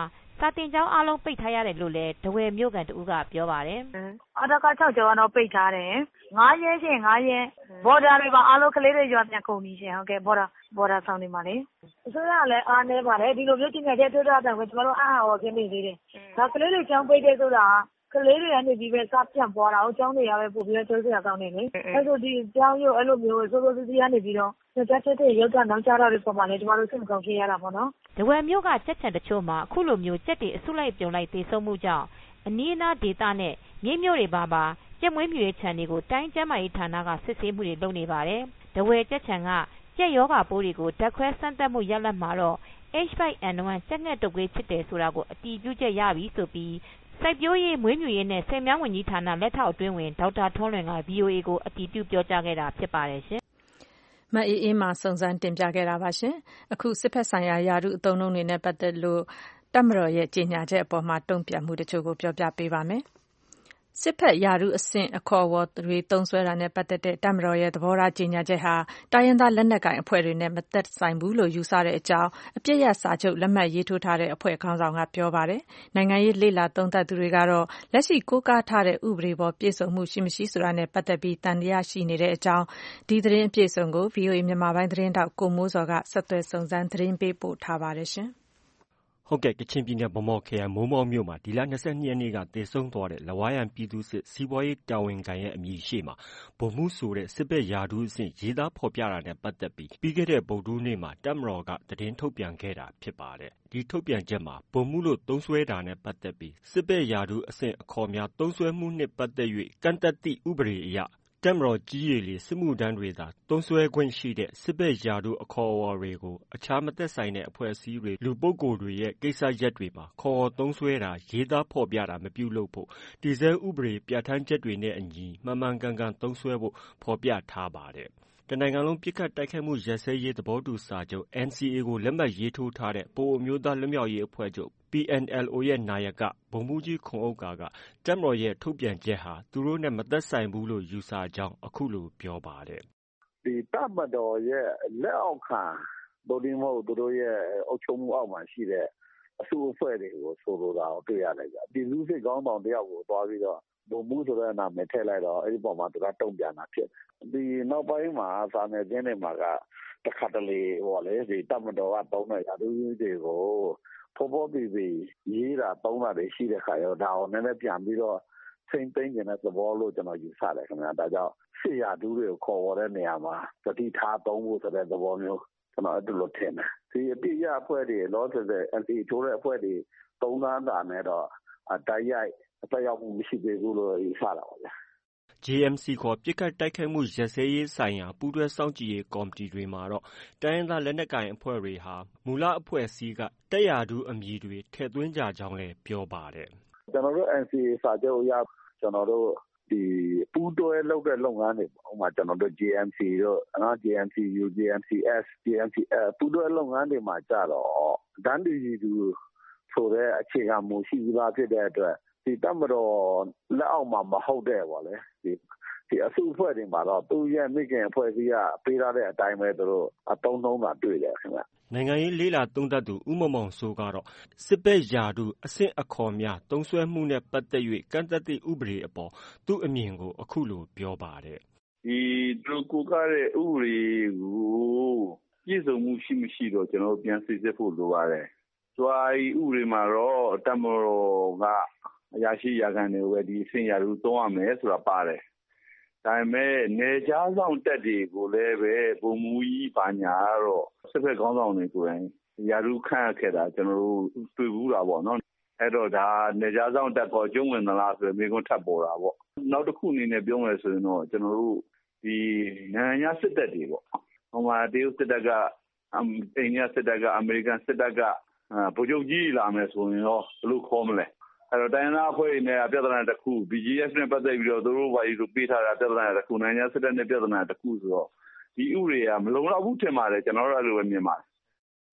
S10: စာတင်ကျောင်းအားလုံးပိတ်ထားရတယ်လို့လည်းထားဝယ်မြို့ကန်တဦးကပြောပါတယ်
S9: ။အတက၆ကျောင်းကတော့ပိတ်ထားတယ်။ငါးရက်ရှင်ငါးရက်ဘော်ဒါတွေပါအားလုံးကလေးတွေရွာပြန်ကုန်ပြီရှင်ဟုတ်ကဲ့ဘော်ဒါဘော်ဒါဆောင်နေပါလေ။အစိုးရကလည်းအားနေပါတယ်ဒီလိုမျိုးတင်ငယ်တဲ့တွေ့တာတော့ကျွန်တော်တို့အားဟောခင်းနေသေးတယ်။ဒါကလေးတွေကျောင်းပိတ်တဲ့ဆိုတာကလေးတွေကနေပြီးပဲစပြန်ပွားတာကိုကျောင်းတွေရပဲပို့ပြီးတော့ကျိုးစရာကောင်းနေလေ။အဲ့ဆိုဒီကျောင်းရုပ်အဲ့လိုမျိုးစိုးစိုးစီးစီးကနေပြီးတော့တက်တက်တဲ့ရုပ်ကနောက်ကျတော့ဒီပုံမှာလည်းကျွန်တော်တို့စိတ်မကောင်းဖြစ်ရတာပေါ့နော်
S10: ။ထားဝယ်မြို့ကကြက်ချံတချို့မှာအခုလိုမျိုးကြက်တွေအစုလိုက်ပြုံလိုက်သေဆုံးမှုကြောင့်အနီးအနားဒေသနဲ့မြိတ်မြို့တွေမှာပါကြက်မွေးမြူရေးခြံတွေကိုတိုင်းကျန်းမာရေးဌာနကစစ်ဆေးမှုတွေလုပ်နေပါတယ်။ထားဝယ်ကြက်ချံကကြက်ရောဂါပိုးတွေကိုဓာတ်ခွဲစမ်းသပ်မှုရလဒ်မှာတော့ H five N one ကြက်ငှက်တုပ်ကွေးဖြစ်တယ်ဆိုတာကိုအတည်ပြုချက်ရပြီဆိုပြီးစိုက်ပျိုးရေးမွေးမြူရေးနဲ့ဆည်မြောင်းဝန်ကြီးဌာနလက်ထောက်အတွင်းဝန်ဒေါက်တာထွန်းလွင်က ဗွီအိုအေကိုအတည်ပြုပြောကြားခဲ့တာဖြစ်ပါတယ်ရှင်
S2: ။မအေးအေးမှစုံစမ်းတင်ပြခဲ့တာပါရှင်။အခုစစ်ဖက်ဆိုင်ရာယာရုအသုံးအနှုန်းတွေနဲ့ပတ်သက်လို့တပ်မတော်ရဲ့ကြေညာချက်အပေါ်မှာတုံ့ပြန်မှုတချို့ကိုပြောပြပေးပါမယ်။စစ်ဖက်ရာထူးအဆင့်အခေါ်အဝေါ်တွေသုံးစွဲတာနဲ့ပတ်သက်တဲ့တပ်မတော်ရဲ့သဘောထားကြေညာချက်ဟာတိုင်းရင်းသားလက်နက်ကိုင်အဖွဲ့တွေနဲ့မသက်ဆိုင်ဘူးလို့ယူဆတဲ့အကြောင်းအပစ်ရပ်စာချုပ်လက်မှတ်ရေးထိုးထားတဲ့အဖွဲ့ခေါင်းဆောင်ကပြောပါတယ်။နိုင်ငံရေးလေ့လာသုံးသပ်သူတွေကတော့လက်ရှိကိုးကားထားတဲ့ဥပဒေပေါ်ပြည့်စုံမှုရှိမရှိဆိုတာနဲ့ပတ်သက်ပြီးသံသယရှိနေတဲ့အကြောင်းဒီသတင်းအပြည့်အစုံကို ဗွီအိုအေ မြန်မာပိုင်းသတင်းထောက်ကိုမိုးစောကဆက်သွယ်စုံစမ်းသတင်းပေးပို့ထားပါတယ်ရှင်။
S11: ဟုတ်ကဲ့ကချင်ပြည်နယ်ဗန်းမော်ခရိုင်မိုးမောက်မြို့မှာဒီလ၂၂ရက်နေ့ကသေဆုံးသွားတဲ့လဝါးရန်ပြည်သူ့စစ်စီးပွားရေးတာဝန်ခံရဲ့အမည်ရှေ့မှာဗိုလ်မှူးဆိုတဲ့စစ်ဘက်ရာထူးအဆင့်ရေးသားဖော်ပြတာနဲ့ပတ်သက်ပြီးပြီးခဲ့တဲ့ဗုဒ္ဓဟူးနေ့မှာတပ်မတော်ကသတင်းထုတ်ပြန်ခဲ့တာဖြစ်ပါတယ်။ဒီထုတ်ပြန်ချက်မှာဗိုလ်မှူးလို့သုံးစွဲတာနဲ့ပတ်သက်ပြီးစစ်ဘက်ရာထူးအဆင့်အခေါ်များသုံးစွဲမှုနှင့်ပတ်သက်၍ကန့်သတ်သည့်ဥပဒေအရတပ်မတော်ကြီးရေလေစစ်မှုထမ်းတွေသာသုံးစွဲခွင့်ရှိတဲ့စစ်ဘက်ရာထူးအခေါ်အဝေါ်တွေကိုအခြားမသက်ဆိုင်တဲ့အဖွဲ့အစည်းတွေလူပုဂ္ဂိုလ်တွေရဲ့ကိစ္စရပ်တွေမှာခေါ်ဝေါ်သုံးစွဲတာရေးသားဖော်ပြတာမပြုလုပ်ဖို့တည်ဆဲဥပဒေပြဋ္ဌာန်းချက်တွေနဲ့အညီမှန်မှန်ကန်ကန်သုံးစွဲဖို့ဖော်ပြထားပါတယ်။တနိုင်ငံလုံးပစ်ခတ်တိုက်ခိုက်မှုရပ်စဲရေးသဘောတူစာချုပ် N C A ကိုလက်မှတ်ရေးထိုးထားတဲ့ပအိုဝ်းအမျိုးသားလွတ်မြောက်ရေးအဖွဲ့ချုပ် P N L O ရဲ့နာယကဗိုလ်မှူးကြီးခွန်ဥက္ကာကတပ်မတော်ရဲ့ထုတ်ပြန်ချက်ဟာသူတို့နဲ့မသက်ဆိုင်ဘူးလို့ယူဆကြောင်းအခုလိုပြောပါတယ်
S12: ။ဒီတပ်မတော်ရဲ့လက်အောက်ခံဗိုလ်ဒီမဟုတ်သူတို့ရဲ့အုပ်ချုပ်မှုအောက်မှာရှိတဲ့အစုအဖွဲ့တွေကိုဆိုလိုတာကိုတွေ့ရလိုက်ကြ။ဒီလူစစ်ကောင်းဆောင်တယောက်ကိုသွားပြီးတော့ဗိုလ်မှူးဆိုတဲ့နာမည်ထည့်လိုက်တော့အဲ့ဒီပေါ်မှာသူကတုံ့ပြန်တာဖြစ်တယ်။ဒီနောက်ပိုင်းမှာစာနယ်ဇင်းတွေမှာကတခါတလေဟောလေဒီတပ်မတော်ကတုံးတဲ့ရာထူးတွေကိုဖော်ဖော်ပြီးပြီးရေးတာတုံးတာတွေရှိတဲ့ခါရောဒါကိုလည်းပြန်ပြီးတော့စိမ့်သိမ့်နေတဲ့သဘောလို့ကျွန်တော်ယူဆတယ်ခင်ဗျာဒါကြောင့်စစ်ရာထူးတွေကိုခေါ်ဝေါ်တဲ့နေရာမှာတတိထားသုံးဖို့ဆိုတဲ့သဘောမျိုးကျွန်တော်အဲ့လိုထင်တယ်ဒီအပြည့်ရအဖွဲ့တွေလောဆယ်တဲ့ N C A ထိုးတဲ့အဖွဲ့တွေသုံးသန်းတာနဲ့တော့တိုက်ရိုက်အသက်ရောက်မှုမရှိသေးဘူးလို့ယူဆတာပါဗျာ
S11: J M C ခေါ်ပစ်ခတ်တိုက်ခိုက်မှုရပ်စဲရေးဆိုင်ရာပူးတွဲစောင့်ကြည့်ရေးကော်မတီတွေမှာတော့တိုင်းရင်းသားလက်နက်ကိုင်အဖွဲ့တွေဟာမူလအဖွဲ့အစည်းကတပ်ရာထူးအမည်တွေထည့်သွင်းကြကြောင်းလည်းပြောပါတယ်
S12: ။ကျွန်တော်တို့ N C A စာချုပ်အရကျွန်တော်တို့ဒီပူးတွဲလုပ်တဲ့လုပ်ငန်းတွေပေါ့ဥပမာကျွန်တော်တို့ J M C တို့နော် J M C U J M C S J M C အဲပူးတွဲလုပ်ငန်းတွေမှာကြတော့ဒန်းတူရီတူဆိုတဲ့အခြေခံမူရှိပြီးသားဖြစ်တဲ့အတွက်ဒီတပ်မတော်လက်အောက်မှာမဟုတ်တဲ့ပေါ့လေဒီဒီအစုအဖွဲ့တွေမှာတော့သူရဲ့မိခင်အဖွဲ့အစည်းကပေးထားတဲ့အတိုင်းပဲသူတို့အတုံးလုံးတာတွေ့တယ်ခင်ဗျ
S11: နိုင်ငံရေးလေးလာသုံးသပ်သူဦးမောင်မောင်စိုးကတော့စစ်ဘက်ရာထူးအဆင့်အခေါ်များသုံးစွဲမှုနဲ့ပတ်သက်၍ကန့်သတ်သည့်ဥပဒေအပေါ်သူ့အမြင်ကိုအခုလိုပြောပါတယ်
S13: ဒီသူကိုကတဲ့ဥပဒေကိုပြည့်စုံမှုရှိမရှိတော့ကျွန်တော်ပြန်စစ်စစ်ဖို့လိုပါတယ်ဆိုआईဥပဒေမှာတော့တပ်မတော်ကအရာရှိရာခံတွေပဲဒီအဆင့်ရာထူးသုံးရမယ်ဆိုတာပါတယ်ဒါပေမဲ့နေကြားဆောင်တက်တွေကိုလည်းပဲဘုံမူကြီးပါညာတော့စစ်ဖက်ခေါင်းဆောင်တွေကိုယ်တိုင်ရာထူးခန့်ခဲ့တာကျွန်တော်တို့တွေ့ဘူးတာပေါ့နော်အဲ့တော့ဒါနေကြားဆောင်တက်ပေါ်ကျုံးဝင်သလားဆိုရင်မိကွန်းထပ်ပေါ်တာပေါ့နောက်တစ်ခုအနေနဲ့ပြောမယ်ဆိုရင်တော့ကျွန်တော်တို့ဒီနိုင်ငံစစ်တပ်တွေပေါ့ဟိုမှာတရုတ်စစ်တပ်ကအိန္ဒိယစစ်တပ်ကအမေရိကန်စစ်တပ်ကဗိုလ်ချုပ်ကြီးလာမယ်ဆိုရင်တော့ဘယ်လိုခေါ်မလဲအဲ့တော့တိုင်းသားအဖွဲ့နဲ့ပြဿနာတစ်ခု B G S နဲ့ပတ်သက်ပြီးတော့သူတို့ဘာလို့ပေးထားတာပြဿနာတစ်ခုနိုင်ငံစစ်တပ်နဲ့ပြဿနာတစ်ခုဆိုတော့ဒီဥပဒေကမလုံလောက်ဘူးထင်ပါတယ်ကျွန်တော်တို့အဲ့လိုပဲမြင်ပါတယ်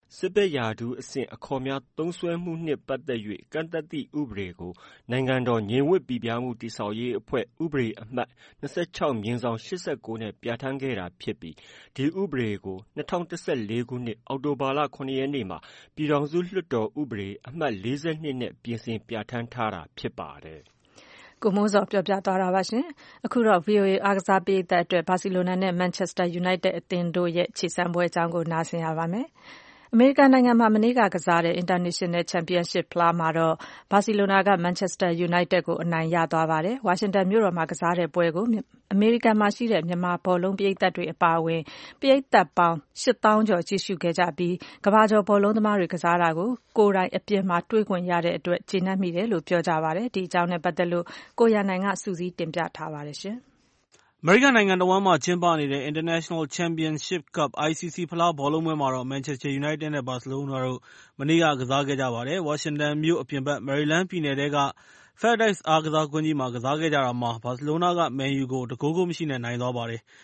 S11: စစ်ဘက်ရာထူးအဆင့်အခေါ်များသုံးစွဲမှုနှင့်ပတ်သက်၍ကန့်သတ်သည့်ဥပဒေကိုနိုင်ငံတော်ငြိမ်ဝှက်ပိပြားမှုတည်ဆောက်ရေးအဖွဲ့ဥပဒေအမှတ်၂၆/၈၉နဲ့ပြဋ္ဌာန်းခဲ့တာဖြစ်ပြီးဒီဥပဒေကို၂၀၁၄ခုနှစ်အောက်တိုဘာလ၇ရက်နေ့မှာပြည်ထောင်စုလွှတ်တော်ဥပဒေအမှတ်၄၂နဲ့ပြင်ဆင်ပြဋ္ဌာန်းထားတာဖြစ်ပါတယ်
S2: ။ကိုမိုးဇော်ပြောပြသွားတာပါရှင်။အခုတော့ ဗွီအိုအေ အားကစားပရိသတ်အတွက်ဘာစီလိုနာနဲ့မန်ချက်စတာယူနိုက်တက်အသင်းတို့ရဲ့ခြေစမ်းပွဲအကြောင်းကိုနားဆင်ရပါမယ်။အမေရိကန်နိုင်ငံမှာမနေ့ကကစားတဲ့ International Championship ဖလားမှာတော့ဘာစီလိုနာက Manchester United ကိုအနိုင်ရသွားပါတယ်။ဝါရှင်တန်မြို့တော်မှာကစားတဲ့ပွဲကိုအမေရိကန်မှာရှိတဲ့မြန်မာဘောလုံးပရိသတ်တွေအပါအဝင်ပရိသတ်ပေါင်းရှစ်သောင်းကျော်ကြည့်ရှုခဲ့ကြပြီးကမ္ဘာကျော်ဘောလုံးသမားတွေကစားတာကိုကိုယ်တိုင်အပြင်မှာတွေ့ခွင့်ရတဲ့အတွက်ကျေနပ်မိတယ်လို့ပြောကြပါတယ်။ဒီအကြောင်းနဲ့ပတ်သက်လို့ကိုရန်နိုင်ကစုစည်းတင်ပြထားပါတယ်ရှင်။
S5: အမေရိကန်နိုင်ငံတဝှမ်းမှာကျင်းပနေတဲ့ International Championship Cup အိုင် စီ စီ ဖလားဘောလုံးပွဲမှာတော့ Manchester United နဲ့ Barcelona တို့မနေ့ကကစားခဲ့ကြပါတယ်။ ဝါရှင်တန်မြို့အပြင်ဘက် မယ်ရီလန်းပြည်နယ်ထဲက FedEx အားကစားကွင်းကြီးမှာကစားခဲ့ကြတာမှာ Barcelona က Man U ကို တဂိုးဂိုးမရှိနဲ့နိုင်သွားပါတယ်။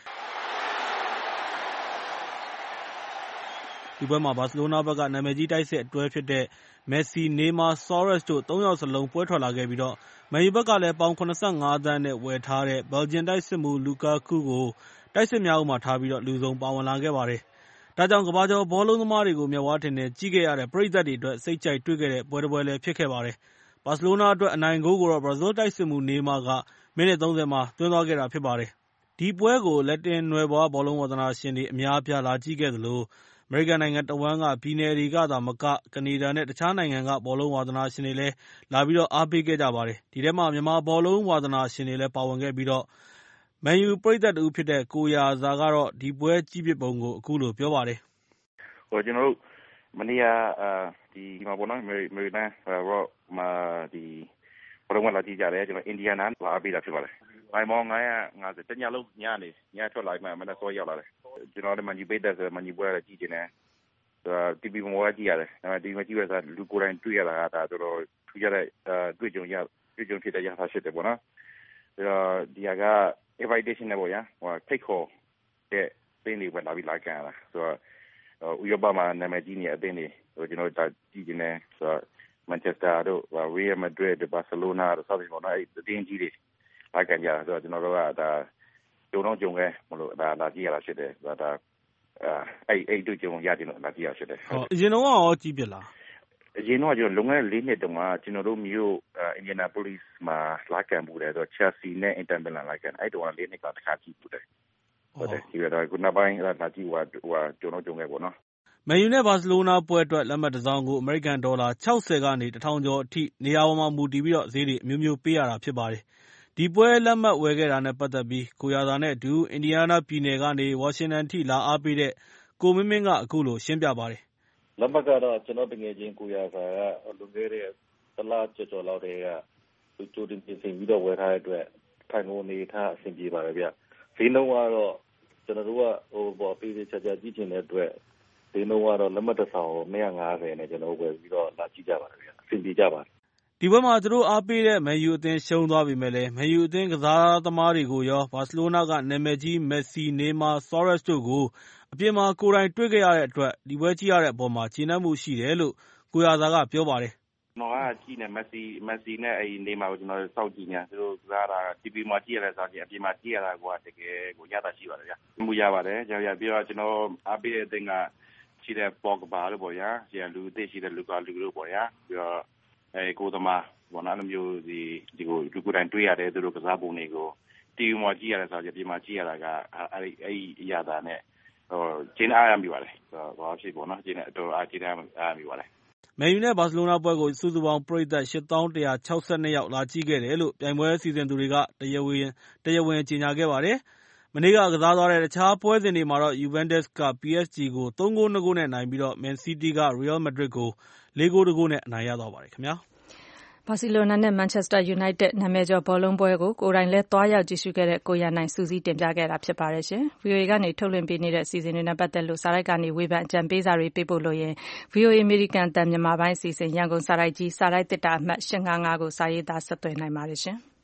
S5: ဒီပွဲမှာ Barcelona ဘက်ကနာမည်ကြီးတိုက်စစ်အတွဲဖြစ်တဲ့ Messi, Neymar, Suarez တို့သုံးယောက်စလုံးပွဲထွက်လာခဲ့ပြီးတော့ Man U ဘက်ကလည်းပေါင်၇၅သန်းနဲ့ဝယ်ထားတဲ့ Belgian တိုက်စစ်မှူး Lukaku ကိုတိုက်စစ်များဥမှာထားပြီးလူစုံပါဝင်လာခဲ့ပါတယ်။ဒါကြောင့်ကမ္ဘာကျော်ဘောလုံးသမားတွေကိုမျက်ဝါးထင်ထင်ကြည့်ခဲ့ရတဲ့ပရိသတ်တွေအတွက်စိတ်ကြိုက်တွေ့ခဲ့တဲ့ပွဲတစ်ပွဲလည်းဖြစ်ခဲ့ပါတယ်။ Barcelona အတွက်အနိုင်ဂိုးကိုတော့ Brazil တိုက်စစ်မှူး Neymar ကမိနစ်သုံးဆယ်မှာသွင်းသွားခဲ့တာဖြစ်ပါတယ်။ဒီပွဲကိုလက်တင်နွယ်ဖွားဘောလုံးဝါသနာရှင်တွေအများအပြားလာကြည့်ခဲ့သလိုအမေရိကန်နိုင်ငံတဝှမ်းကပြည်နယ်တွေကသာမကကနေဒါနဲ့တခြားနိုင်ငံကဘောလုံးဝါသနာရှင်တွေလည်းလာပြီးတော့အားပေးခဲ့ကြပါတယ်။ဒီထဲမှာမြန်မာဘောလုံးဝါသနာရှင်တွေလည်းပါဝင်ခဲ့ပြီးတော့Man U ပရိသတ်တဦးဖြစ်တဲ့ကိုရာဇာကတော့ဒီပွဲကြည့်ဖြစ်ပုံကိုအခုလိုပြောပါတယ်
S14: ။ဟိုကျွန်တော်တို့မနေ့ကဒီမှာပေါ်တော့မေရီလန်းရော့မှာဒီဘောလုံးကလာကြည့်ကြတယ်ကျွန်တော်အင်ဒီယာနာလာအားပေးတာဖြစ်ပါတယ်။ဘိုင်မောင်950တညလုံးညနေညထွက်လာမှမနေ့စောရောက်လာတယ်။ကျွန်တော်လည်းမန်ယူပေးတဲ့မန်ယူပွဲလည်းကြည့်နေတယ်။တီဗီပေါ်မှာကြည့်ရတယ်။ဒါပေမဲ့ဒီမှာကြည့်ရတာလူကိုယ်တိုင်တွေ့ရတာကဒါတော်တော်ထူးခြားတဲ့တွေ့ကြုံရတွေ့ကြုံဖြစ်တဲ့ရတာဖြစ်တယ်ပေါ့နော်။အဲဒီဟာကinvitation နဲ့ပေါ့ဗျာဟိုထိတ်ခေါ်တဲ့တင်းတွေပဲလာပြီးလာကန်ရတာဆိုတော့ဥရောပမှာနာမည်ကြီးနေတဲ့အသင်းတွေဟိုကျွန်တော်ဒါကြည့်နေဆိုတော့ Manchester တို့ Real Madrid တို့ Barcelona တို့စသဖြင့်ပေါ့နော်အဲ့အသင်းကြီးတွေလာကန်ကြတာဆိုတော့ကျွန်တော်တို့ကဒါကြုံတော့ကြုံခဲ့မလို့ဒါလာကြည့်ရတာဖြစ်တယ်ဆိုတော့ဒါအဲ့အဲ့တို့ကြုံရတယ်လို့လာကြည့်ရဖြစ်တယ်
S5: ဟုတ်အရင်တော့ရောကြည့်ပြလား
S14: အရင်တော့ကျွန်တော်လုံခဲ့တဲ့၄နှစ်တုန်းကကျွန်တော်တို့မြို့ Indianapolis မှာလာကန်မှုတယ်ဆိုတော့ Chelsea နဲ့ Inter Milan လာကန်အဲ့တုန်းက၄နှစ်ကတစ်ခါကြည့်မှုတယ်ဟုတ်တယ်ဒီကတော့ခုနောက်ပိုင်းလာကြည့်ဟိုဟိုကျွန်တော်ကြုံခဲ့ပေါ့နော်
S5: Man U နဲ့ Barcelona ပွဲအတွက်လက်မှတ်တစ်စောင်ကိုအမေရိကန်ဒေါ်လာ၆၀ကနေတစ်ထောင်ကျော်အထိနေရာပေါ်မှာမူတည်ပြီးတော့ဈေးတွေအမျိုးမျိုးပေးရတာဖြစ်ပါတယ်ဒီပွဲလက်မှတ်ဝယ်ခဲ့တာနဲ့ပတ်သက်ပြီးကိုရာသာနဲ့အတူအင်ဒီယားနားပြည်နယ်ကနေဝါရှင်တန်ထိလာအားပေးတဲ့ကိုမင်းမင်းကအခုလိုရှင်းပြပါတယ်
S15: လက်မှတ်ကတော့ကျွန်တော်တကယ်ချင်းကိုရာသာကလူငယ်တဲ့တလားကြော်ကြော်လောက်တွေကသူကြိုတင်ပြင်ဆင်ပြီးတော့ဝယ်ထားတဲ့အတွက်ထိုင်ကုန်နေထားအဆင်ပြေပါတယ်ဗျဈေးနှုန်းကတော့ကျွန်တော်တို့ကဟိုပေါ်ပေးပေးချာချာကြည့်ချင်တဲ့အတွက်ဈေးနှုန်းကတော့လက်မှတ်တစ်ဆောင်ကို၂၅၀နဲ့ကျွန်တော်ဝယ်ပြီးတော့လာကြည့်ကြပါတယ်ဗျအဆင်ပြေကြပါတယ်
S5: ဒီပွဲမှာသူတို့အားပေးတဲ့ Man U အသင်းရှုံးသွားပြီမဲ့လည်း Man U အသင်းကစားသမားတွေကိုရော Barcelona ကနာမည်ကြီး Messi, Neymar, Suarez တို့ကိုအပြင်မှာကိုယ်တိုင်တွေ့ခဲ့ရတဲ့အတွက်ဒီပွဲကြည့်ရတဲ့အပေါ်မှာကျေနပ်မှုရှိတယ်လို့ကိုရာသာကပြောပါတယ်
S14: ။ကျွန်တော်ကကြည့်နေ Messi Messi နဲ့အဲဒီ Neymar ကိုကျွန်တော်စောင့်ကြည့်နေသူတို့ကစားတာ တီဗီ မှာကြည့်ရတဲ့စောင့်ကြည့်အပြင်မှာကြည့်ရတာကတကယ်ကိုရတာရှိပါတယ်ဗျာ။မှုရပါတယ်။ကြောင်ရပြီးတော့ကျွန်တော်အားပေးတဲ့အသင်းကရှိတဲ့ Pogba လို့ပေါ့ဗျာ။ရှိတဲ့လူအသစ်ရှိတဲ့ Luka လူလို့ပေါ့ဗျာ။ပြီးတော့အဲကိုသမားဘောနော်အဲ့လိုမျိုးဒီဒီကိုလူကိုယ်တိုင်တွေ့ရတယ်သူတို့ကစားပုံတွေကိုတီဗီမှာကြည့်ရတဲ့စောင့်ကြည့်အပြင်မှာကြည့်ရတာကအဲဒီအဲဒီအရာတာနဲ့ဟိုကျင်းအားရမိပါတယ်ဆိုတော့ဘာဖြစ်ပေါ့နော်ကျင်းတော့အားကျင်းအားရမိပါတယ်
S5: Man U နဲ့ Barcelona ပွဲကိုစုစုပေါင်းပရိသတ်ရှစ်သောင်းတစ်ရာခြောက်ဆယ်နှစ်ယောက်လာကြည့်ခဲ့တယ်လို့ပြိုင်ပွဲစီစဉ်သူတွေကတရားဝင်တရားဝင်ကြေညာခဲ့ပါတယ်။မနေ့ကကစားသွားတဲ့တခြားပွဲစဉ်တွေမှာတော့ Juventus က P S G ကိုသုံးဂိုးနှစ်ဂိုးနဲ့နိုင်ပြီးတော့ Man City က Real Madrid ကိုလေးဂိုးတစ်ဂိုးနဲ့အနိုင်ရသွားပါတယ်ခင်ဗျာ။
S2: ဘာစီလိုနာနဲ့မန်ချက်စတာယူနိုက်တက်နာမည်ကျော်ဘောလုံးပွဲကိုကိုယ်တိုင်လည်းသွားရောက်ကြည့်ရှုခဲ့တဲ့ကိုရန်နိုင်စူးစီးတင်ပြခဲ့တာဖြစ်ပါတယ်ရှင်။ဗွီအိုအေကနေထုတ်လွှင့်ပေးနေတဲ့အစီအစဉ်တွေနဲ့ပတ်သက်လို့စာရိုက်ကနေဝေဖန်အကြံပေးစာတွေပေးပို့လို့ရင် ဗွီအိုအေ American တန်မြန်မာပိုင်းအစီအစဉ်ရန်ကုန်စာရိုက်ကြီးစာရိုက်တစ်တာအမှတ်၈၅၅ကိုစာရေးသားဆက်သွယ်နိုင်ပါတယ်ရှင်။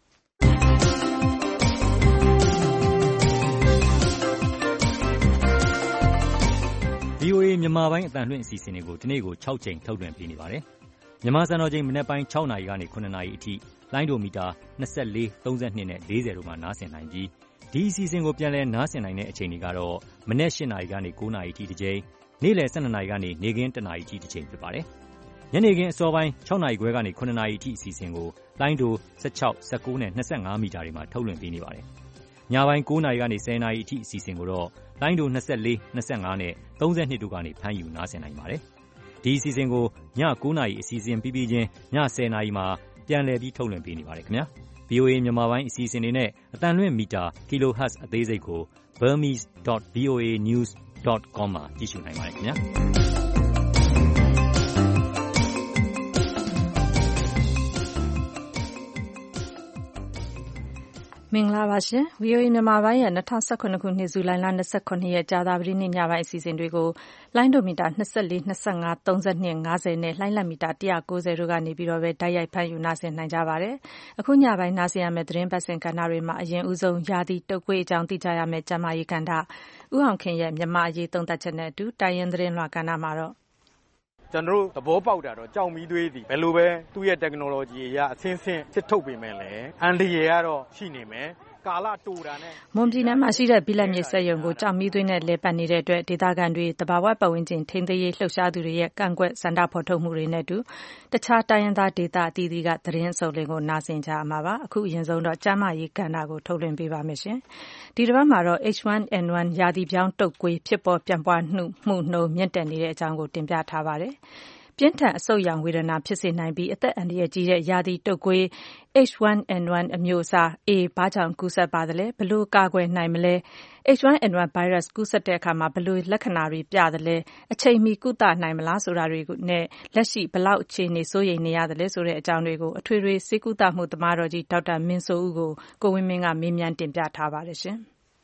S5: ဒီ
S16: O A မြန်မာပိုင်းအသံလွှင့်အစီအစဉ်တွေကိုဒီနေ့ကို၆ကြိမ်ထုတ်လွှင့်ပေးနေပါတယ်။မြန်မာစံတော်ချိန်မနက်ပိုင်း၆နာရီကနေ၇နာရီအထိလိုင်းဒိုမီတာ၂၄၊၃၂နဲ့၄၀တို့မှာနားဆင်နိုင်ပြီးဒီအစီအစဉ်ကိုပြန်လည်နားဆင်နိုင်တဲ့အချိန်တွေကတော့မနက်၈နာရီကနေ၉နာရီအထိတစ်ကြိမ်နေ့လယ်၁၂နာရီကနေနေ့ခင်း၁နာရီအထိတစ်ကြိမ်ဖြစ်ပါတယ်။ညနေခင်းအစောပိုင်း၆နာရီခွဲကနေ၇နာရီအထိအစီအစဉ်ကိုလိုင်းဒို၁၆၊၁၉နဲ့၂၅မီတာတွေမှာထုတ်လွှင့်ပေးနေပါတယ်။ညပိုင်း၉နာရီကနေ၁၀နာရီအထိအစီအစဉ်ကိုတော့လိုင်းဒို၂၄၊၂၅နဲ့၃၂တို့ကနေဖမ်းယူနားဆင်နိုင်ပါတယ်။ဒီအစီအစဉ်ကိုည၉နာရီအစီအစဉ်ပြီးပြီးချင်းည၁၀နာရီမှာပြန်လည်ပြီးထုတ်လွှင့်ပေးနေပါတယ်ခင်ဗျာ။ V O A မြန်မာပိုင်းအစီအစဉ်တွေနဲ့အသံလွှင့်မီတာ kilohertz အသေးစိတ်ကို burmese dot v o a news dot com မှာကြည့်ရှုနိုင်ပါတယ်ခင်ဗျာ။
S2: မင်္ဂလာပါရှင် V O A မြန်မာပိုင်းရဲ့၂၀၁၇ခုနှစ်ဇူလိုင်လ၂၇ရက်ကြာသပတေးနေ့ညပိုင်းအစီအစဉ်တွေကိုလိုင်းဒိုမီတာ၂၄၊၂၅၊၃၂၊၅၀နဲ့လိုင်းလက်မီတာ၁၉၀တို့ကနေပြီးတော့ပဲတိုက်ရိုက်ဖမ်းယူနားဆင်နိုင်ကြပါတယ်။အခုညပိုင်းနားဆင်ရမယ့်သတင်းပတ်စဉ်ကဏ္ဍတွေမှာအရင်ဦးဆုံးရာသီတုပ်ကွေးအကြောင်းသိကြရမယ့်ကျန်းမာရေးကဏ္ဍဦးအောင်ခင်ရဲ့မြန်မာအရေးသုံးသပ်ချက်နဲ့အတူတိုင်းရင်းသတင်းလွှာကဏ္ဍမှာတော့
S17: ကျွန်တော်တို့သဘောပေါက်တာတော့ကြောက်မီးသွေးသည်ဘယ်လိုပဲသူ့ရဲ့ technology အရအဆင့်ဆင့်စစ်ထုတ်ပေမဲ့လည်းအန်ဒီရကတော့ရှိနေမယ်ကာလတူတာနဲ့
S2: မွန်ပြည်နယ်မှာရှိတဲ့ဘိလက်မြေစက်ရုံကိုကြောက်မီးသွေးနဲ့လဲပတ်နေတဲ့အတွက်ဒေသခံတွေတဘာဝပတ်ဝန်းကျင်ထိန်းသိမ်းရေးလှုပ်ရှားသူတွေရဲ့ကန့်ကွက်စန္ဒဖော်ထုတ်မှုတွေနဲ့အတူတခြားတိုင်းရင်းသားဒေသအသီးသီးကသတင်းစုံလင်ကိုနားဆင်ကြရမှာပါအခုအရင်ဆုံးတော့ကျန်းမာရေးကဏ္ဍကိုထုတ်လွှင့်ပေးပါမယ်ရှင်ဒီတစ်ပတ်မှာတော့ H one N one ရာသီပြောင်းတုပ်ကွေးဖြစ်ပေါ်ပြန့်ပွားမှုနှုန်းမြင့်တက်နေတဲ့အကြောင်းကိုတင်ပြထားပါတယ်ပြင်းထန်အဆုတ်ရောင်ဝေဒနာဖြစ်စေနိုင်ပြီးအသက်အန္တရာယ်ကြီးတဲ့ရာသီတုပ်ကွေး H one N one အမျိုးအစား A ဘာကြောင့်ကူးစက်ပါသလဲဘယ်လိုကာကွယ်နိုင်မလဲ H one N one ဗိုင်းရပ်စ်ကူးစက်တဲ့အခါမှာဘယ်လိုလက္ခဏာတွေပြသလဲအချိန်မီကုသနိုင်မလားဆိုတာတွေနဲ့လက်ရှိဘယ်လောက်အခြေအနေစိုးရိမ်နေရသလဲဆိုတဲ့အကြောင်းတွေကိုအထွေထွေဆေးကုသမှုသမားတော်ကြီးဒေါက်တာမင်းစိုးဦးကိုကိုဝင်းမင်းကမေးမြန်းတင်ပြထားပါတယ်ရှင်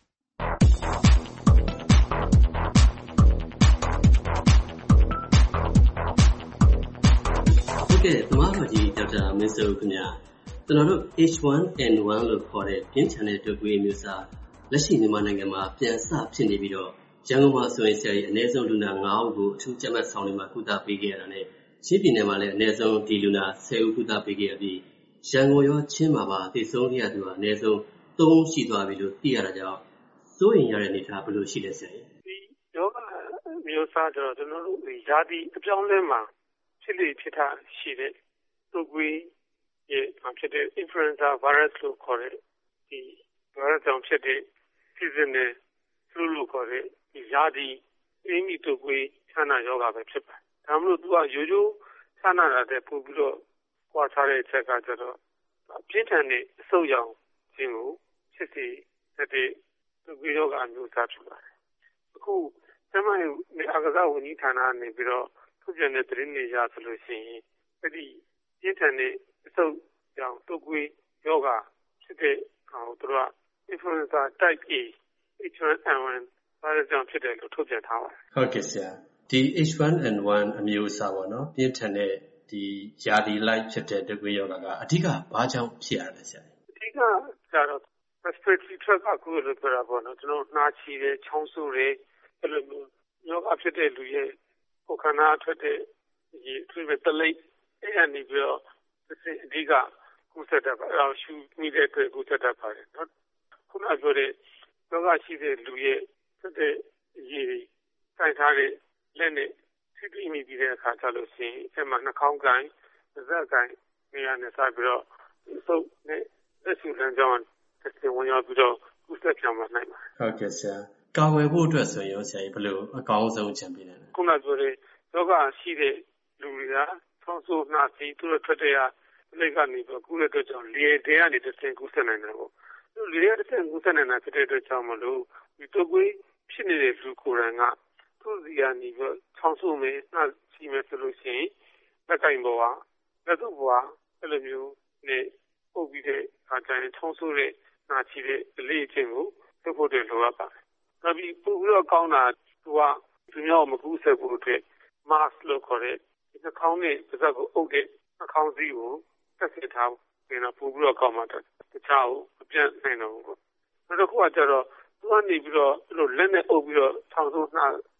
S18: ဟုတ်ကဲ့သမားတော်ကြီးဒေါက်တာမင်းစိုးခင်ဗျာကျွန်တော်တို့ H one N one လို့ခေါ်တဲ့ပြင်းထန်တဲ့တုပ်ကွေးမျိုးစားလက်ရှိမြန်မာနိုင်ငံမှာပြန်စဖြစ်နေပြီးတော့ရန်ကုန်မှာဆိုရင်ဆရာကြီးအနည်းဆုံးလူနာ၅ဦးကိုအထူးကျန်းမာဆောင်တွေမှာကုသပေးခဲ့ရတာနဲ့ချင်းပြည်နယ်မှာလည်းအနည်းဆုံးဒီလူနာ၁၀ဦးကုသပေးခဲ့ရပြီးရန်ကုန်ရောချင်းမှာပါသိဆုံးခဲ့ရသူကအနည်းဆုံး၃ဦးရှိသွားပြီလို့သိရတာကြောင့်စိုးရင်ရတဲ့အနေအထားဘယ်လိုရှိလဲဆရာကြီး
S19: ဒီယောဂမျိုးစားကျတော့ကျွန်တော်တို့ရာသီအပြောင်းလဲမှာဖြစ်လေဖြစ်တာရှိတဲ့တုပ်ကွေးရဲ့ဖြစ်တဲ့ influenza virus လို့ခေါ်တဲ့ဒီ virus ကြောင့်ဖြစ်တဲ့ seasonal flu လို့ခေါ်တဲ့ဒီရာသီအင်းမီတုပ်ကွေးချမ်းသာယောဂပဲဖြစ်ပါတယ်။ဒါမှမဟုတ်သူကရိုးရိုးချမ်းသာတာတဲ့ပို့ပြီးတော့ကွာခြားတဲ့အချက်ကကျတော့ပြင်းထန်တဲ့အဆုတ်ရောင်ခြင်းကိုဖြစ်စေတဲ့တုပ်ကွေးယောဂအမျိုးအစားဖြစ်ပါတယ်။အခုကျန်းမာရေးအာကစားဝန်ကြီးဌာနကနေပြီးတော့ထုတ်ပြန်တဲ့သတင်းတွေရဆိုလို့ရှိရင်အဲ့ဒီပြင်းထန်တဲ့အဆုတ်ရောင်တုပ်ကွေးယောဂဖြစ်တဲ့ဟိုသူက influenza type A H one N one ဘာကြောင့်ဖြစ်တယ်လို့ထုတ်ပြန်ထားပါတယ်
S18: ဟုတ်ကဲ့ဆရာဒီ H one N one အမျိုးအစားပေါ့နော်ပြင်းထန်တဲ့ဒီယာဒီလိုက်ဖြစ်တဲ့တုပ်ကွေးယောဂကအဓိကဘာကြောင့်ဖြစ်ရလဲဆရာ
S19: အဓိကကျတော့ respiratory tract ကကိုယ်လိုပြောတာပေါ့နော်ကျွန်တော်နှာချီတယ်ချောင်းဆိုးတယ်အဲ့လိုမျိုးယောဂဖြစ်တဲ့လူရဲ့ကိုယ်ခန္ဓာထွက်တဲ့ဒီသူ့ရဲ့တလိပ်အဲ့အနိပြီးတော့အဓိကကုသတတ်ပါအဲ့တော့ရှူမိတဲ့အတွက်ကုသတတ်ပါတယ်နော်ခုနပြောတဲ့ယောဂရှိတဲ့လူရဲ့ဖြစ်တဲ့ရေစိုက်ထားတဲ့လက်နဲ့ထိတိမိပြီးတဲ့အခါကျလို့ရှိရင်အဲ့မှာနှာခေါင်းကိုင်းပါးစပ်ကိုင်းနေရာနဲ့စပြီးတော့သုတ်နဲ့လက်စုလမ်းကြောင်းတစ်စင်ဝင်ရောက်ပြီးတော့ကုသပြောင်းမနိုင်ပါ
S18: ဟုတ်ကဲ့ဆရာကာဝယ်ဖို့အတွက်ဆိုရင်ဆရာကြီးဘယ်လိုအကောင်းဆုံးချင်ပေးလဲ
S19: ခုနပြောတဲ့ယောဂရှိတဲ့လူတွေကဆောင်းဆိုးနှာစီးသူတို့ထွက်တဲ့လက်ကနေပြီးကုတဲ့အတွက်ကြောင့်လေထဲကနေတစ်စင်ကုသနိုင်တယ်ပေါ့သူလေထဲတစ်စင်ကုသနိုင်တာဖြစ်တဲ့အတွက်ကြောင့်မလို့ဒီတုပ်ကွေးဖြစ်နေတဲ့လူကိုယ်တိုင်ကသူ့စီကနေပြီးဆောင်းဆိုးမယ်နှာစီးမယ်ဆိုလို့ရှိရင်လက်ကင်ပေါ်ကလက်စုပ်ပေါ်ကအဲ့လိုမျိုးနဲ့ပုတ်ပြီးတဲ့အခါကျရင်ဆောင်းဆိုးတဲ့နှာချီတဲ့အလေးအချင်းကိုလုပ်ဖို့တည်းလိုအပ်ပါတယ်။နောက်ပြီးပို့ပြီးတော့ကောင်းတာသူကသူများကိုမကူးစက်ဖို့အတွက် mask လို့ခေါ်တဲ့ဒီနှာခေါင်းနဲ့ပါးစပ်ကိုအုပ်တဲ့နှာခေါင်းစည်းကိုတက်စစ်ထားပြီးတော့ပို့ပြီးတော့ကောင်းမှတခြားကိုမပြတ်နိုင်တော့ဘူးပေါ့။နောက်တစ်ခုကကျတော့သူကနေပြီးတော့အဲ့လိုလက်နဲ့အုပ်ပြီးတော့ဆောင်းဆိုးနှာ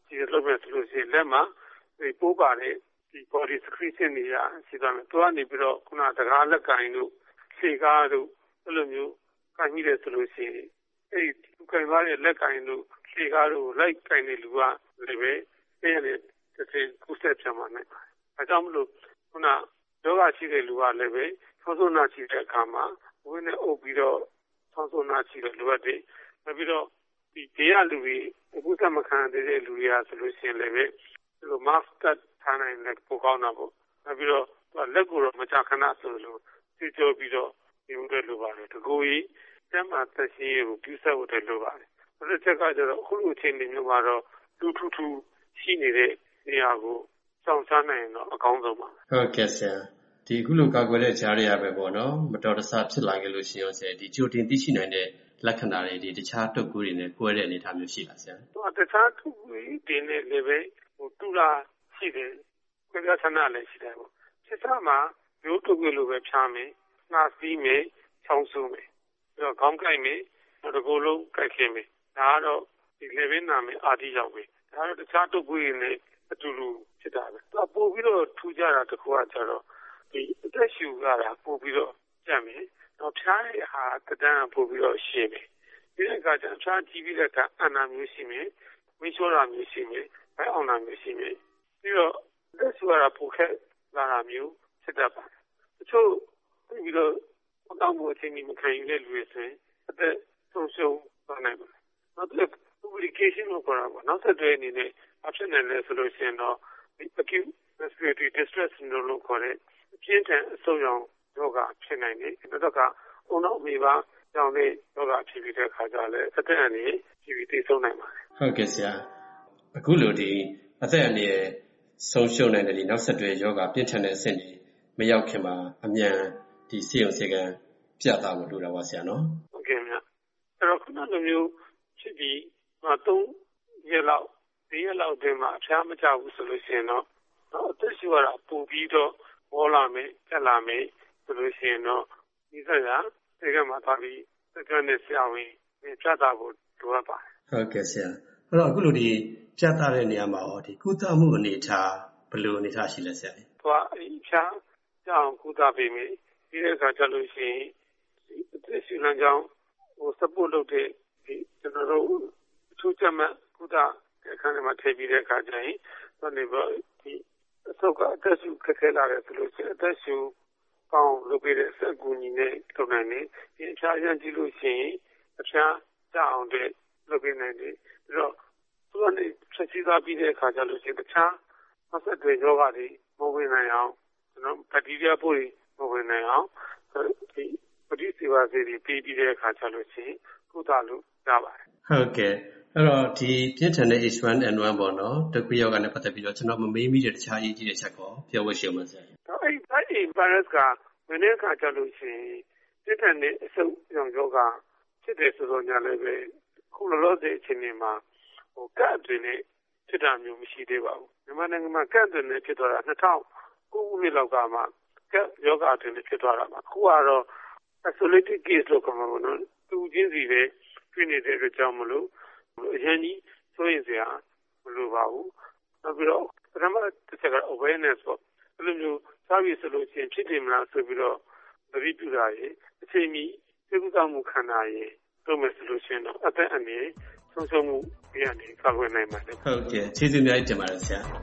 S19: ဒီလိုပဲဆိုလို့ရှိရင်လက်မှာဒီပိုးပါတဲ့ဒီ body secretion တွေကရှိသွားမယ်သူကနေပြီးတော့ခုနတကားလက်ကင်တို့ခြေကားတို့အဲ့လိုမျိုးကင်မိတယ်ဆိုလို့ရှိရင်အဲ့ဒီသူကင်သွားတဲ့လက်ကင်တို့ခြေကားတို့လိုက်ကင်တဲ့လူကလည်းပဲအဲ့ဒီတစ်ချိန်ကုသပြမှာနိုင်ပါတယ်အဲကြောင့်မလို့ခုနယောဂရှိတဲ့လူကလည်းပဲဆောင်းစုံနာရှိတဲ့အခါမှာဝင်းနဲ့အုပ်ပြီးတော့ဆောင်းစုံနာရှိတဲ့လူတွေနောက်ပြီးတော့ဒီဘေးကလူတွေအခုစမခံတဲ့လူတွေကဆိုလို့ရှိရင်လည်းပဲဒီလို mask ထားနိုင်တဲ့ပိုကောင်းတာပေါ့နောက်ပြီးတော့လက်ကိုတော့မချခဏဆိုလို့သိကြပြီးတော့ဒီလိုတွေလိုပါတယ်တကူကြီးတမ်းမှာသက်ရှိကိုပြုဆက်ဖို့တွေလိုပါတယ်အဲ့ဒီချက်ကကျတော့အခုလိုအချိန်မျိုးမှာတော့တူထူထူရှိနေတဲ့နေရာကိုစောင့်စားနိုင်တော့အကောင်းဆုံးပါ
S20: ဟုတ်ကဲ့ဆရာဒီအခုလိုကာကွယ်တဲ့ကြားရရပဲပေါ့နော်မတော်တဆဖြစ်လာခဲ့လို့ရှိရင်ဆရာဒီကြိုတင်သိရှိနိုင်တဲ့လက္ခဏာတွေဒီတခြားတုပ်ကွေးတွေနဲ့ကွဲတဲ့အနေအထားမျိုးရှိလားဆရာ
S19: တခြားတုပ်ကွေးတွေနဲ့လည်းပဲဟိုတူလာရှိတယ်ကွဲပြားဆန္ဒလည်းရှိတယ်ပေါ့ဖြစ်စားမှာမျိုးတုပ်ကွေးလိုပဲဖြားမယ်နှာစီးမယ်ချောင်းဆိုးမယ်ပြီးတော့ခေါင်းကိုက်မယ်နောက်တစ်ကိုယ်လုံးကိုက်ခင်မယ်ဒါကတော့ဒီလေဘင်းနာမယ်အာတိရောက်မယ်ဒါတော့တခြားတုပ်ကွေးတွေနဲ့အတူတူဖြစ်တာပဲသူပို့ပြီးတော့ထူကြတာတခုကကျတော့ဒီအသက်ရှူရတာပို့ပြီးတော့ကြက်မယ်တော့ဖြားတဲ့ဟာတဒန်းပို့ပြီးတော့ရှင်းမယ်ဒီကကကျဖြားကြည့်ပြီးတဲ့အခါအနာမျိုးရှိမယ်ဝင်းလျှောတာမျိုးရှိမယ်ဘိုင်းအောင်တာမျိုးရှိမယ်ပြီးတော့အသက်ရှူရတာပိုခက်လာတာမျိုးဖြစ်တတ်ပါတယ်တချို့ပြီးတော့တောင်းဖို့အချိန်ကြီးမခံယူတဲ့လူတွေဆိုရင်အသက်ဆုံးရှုံးသွားနိုင်ပါတယ်နောက်တစ် publication လို့ခေါ်တာပေါ့နောက်ဆက်တွဲအနေနဲ့အဖြစ်နဲ့လဲဆိုလို့ရှိရင်တော့ acute respiratory distress syndrome လို့ခေါ်တဲ့အပြင်းထန်အဆုတ်ရောင်ရောဂါဖြစ်နိုင်တယ်။ဒါကအုံနောက်အမေပါကြောင့်လည်းရောဂါဖြစ်ပြီးတဲ့အခါကျလည်းအသက်အန္တရာယ်ဖြစ်ပြီးသိဆုံးနိုင်ပါတယ်
S20: ။ဟုတ်ကဲ့ဆရာ။အခုလိုဒီအသက်အန္တရာယ်ဆုံးရှုံးနိုင်တဲ့ဒီနောက်ဆက်တွဲရောဂါပြင်းထန်တဲ့အဆင့်တွေမရောက်ခင်မှာအမြန်ဒီဆေးရုံဆေးကမ်းပြသဖို့လိုတာပါဆရာနော်
S19: ။ဟုတ်ကဲ့မြတ်။အဲ့တော့ခုနလိုမျိုးဖြစ်ပြီးမှသုံးရက်လောက်ဒီရက်လောက်တွင်မှအဖျားမကျဘူးဆိုလို့ရှိရင်တော့အသက်ရှူရတာပိုပြီးတော့ပေါ်လာမယ်ကျက်လာမယ်ဆိုလို့ရှိရင်တော့ဒီစရာဒီကမှာသွားပြီးစကနဲ့ဆရာဝန်ပြသဖို့လိုအပ်ပါတယ်
S20: ဟုတ်ကဲ့ဆရာအဲ့တော့အခုလိုဒီပြသတဲ့နေရာမှာဟောဒီကုသမှုအနေထားဘယ်လိုအနေထားရှိလဲဆရာ
S19: ။သွားအဖျားကြောင့်ကုသပေးမယ်ဒီတဲ့အခါကျလို့ရှိရင်အသက်ရှူလမ်းကြောင်းဟို support လုပ်တဲ့ဒီကျွန်တော်တို့အထူးချက်မှကုသအခန်းထဲမှာထည့်ပြီးတဲ့အခါကျရင်တော့နေပါဒီအဆုတ်ကအသက်ရှူခက်ခဲလာတယ်ဆိုလို့ရှိရင်အသက်ရှူကောင်းလုပ်ပေးတဲ့စက်ကူညီနဲ့လုပ်နိုင်တယ်ဒီအဖျားရမ်းကြည့်လို့ရှိရင်အဖျားကျအောင်တဲ့လုပ်ပေးနိုင်တယ်ပြီးတော့သူကနေဆက်စီသွားပြီးတဲ့အခါကျလို့ရှိရင်တခြားအဆက်တွေယောဂတွေမဝင်နိုင်အောင်ကျွန်တော်ဘက်တီးရီးယားပိုးတွေမဝင်နိုင်အောင်ဒီပဋိစေဝါစေတွေပြီးပြီးတဲ့အခါကျလို့ရှိရင်ကုသလို့ရပါတယ်
S20: ဟုတ်ကဲ့အဲ့တော့ဒီပြင်းထန်တဲ့ H one N one ပေါ့နော်တကွေးယောဂနဲ့ပတ်သက်ပြီးတော့ကျွန်တော်မမေးမိတဲ့တခြားအရေးကြီးတဲ့ချက်ကိုပြောဝှရှင်းပါဆရာ
S19: ။အဲ့ဒီအဲ့ဒီ virus ကဝင်တဲ့အခါကျလို့ရှိရင်ပြင်းထန်တဲ့အဆုတ်ရောင်ယောဂဖြစ်တယ်ဆိုတော့ညာလည်းပဲခုလောလောဆယ်အချိန်တွေမှာဟိုကတ်အတွင်းနဲ့ဖြစ်တာမျိုးမရှိသေးပါဘူး။မြန်မာနိုင်ငံမှာကတ်အတွင်းနဲ့ဖြစ်သွားတာနှစ်ထောင်ကိုခုနှစ်လောက်ကမှကတ်ယောဂအတွင်းနဲ့ဖြစ်သွားတာပါ။အခုကတော့ isolated case လို့ခေါ်မှာပေါ့နော်။သူချင်းစီပဲတွေ့နေတဲ့အတွက်ကြောင့်မလို့အရင်ကြီးဆိုရင်စရာမလိုပါဘူး။နောက်ပြီးတော့ပထမတစ်ချက်က awareness ပေါ့။ဘယ်လိုမျိုးစားပြီးဆိုလို့ရှိရင်ဖြစ်တယ်မလားဆိုပြီးတော့သတိပြုတာရေအချိန်မီသိကုသမှုခံတာရေတို့မယ်ဆိုလို့ရှိရင်တော့အသက်အန္တရာယ်ဆုံးရှုံးမှုပြရနေကာကွယ်နိုင်ပါတယ်
S20: ။ဟုတ်ကဲ့ကျေးဇူးများတင်ပါတယ်ဆရာ။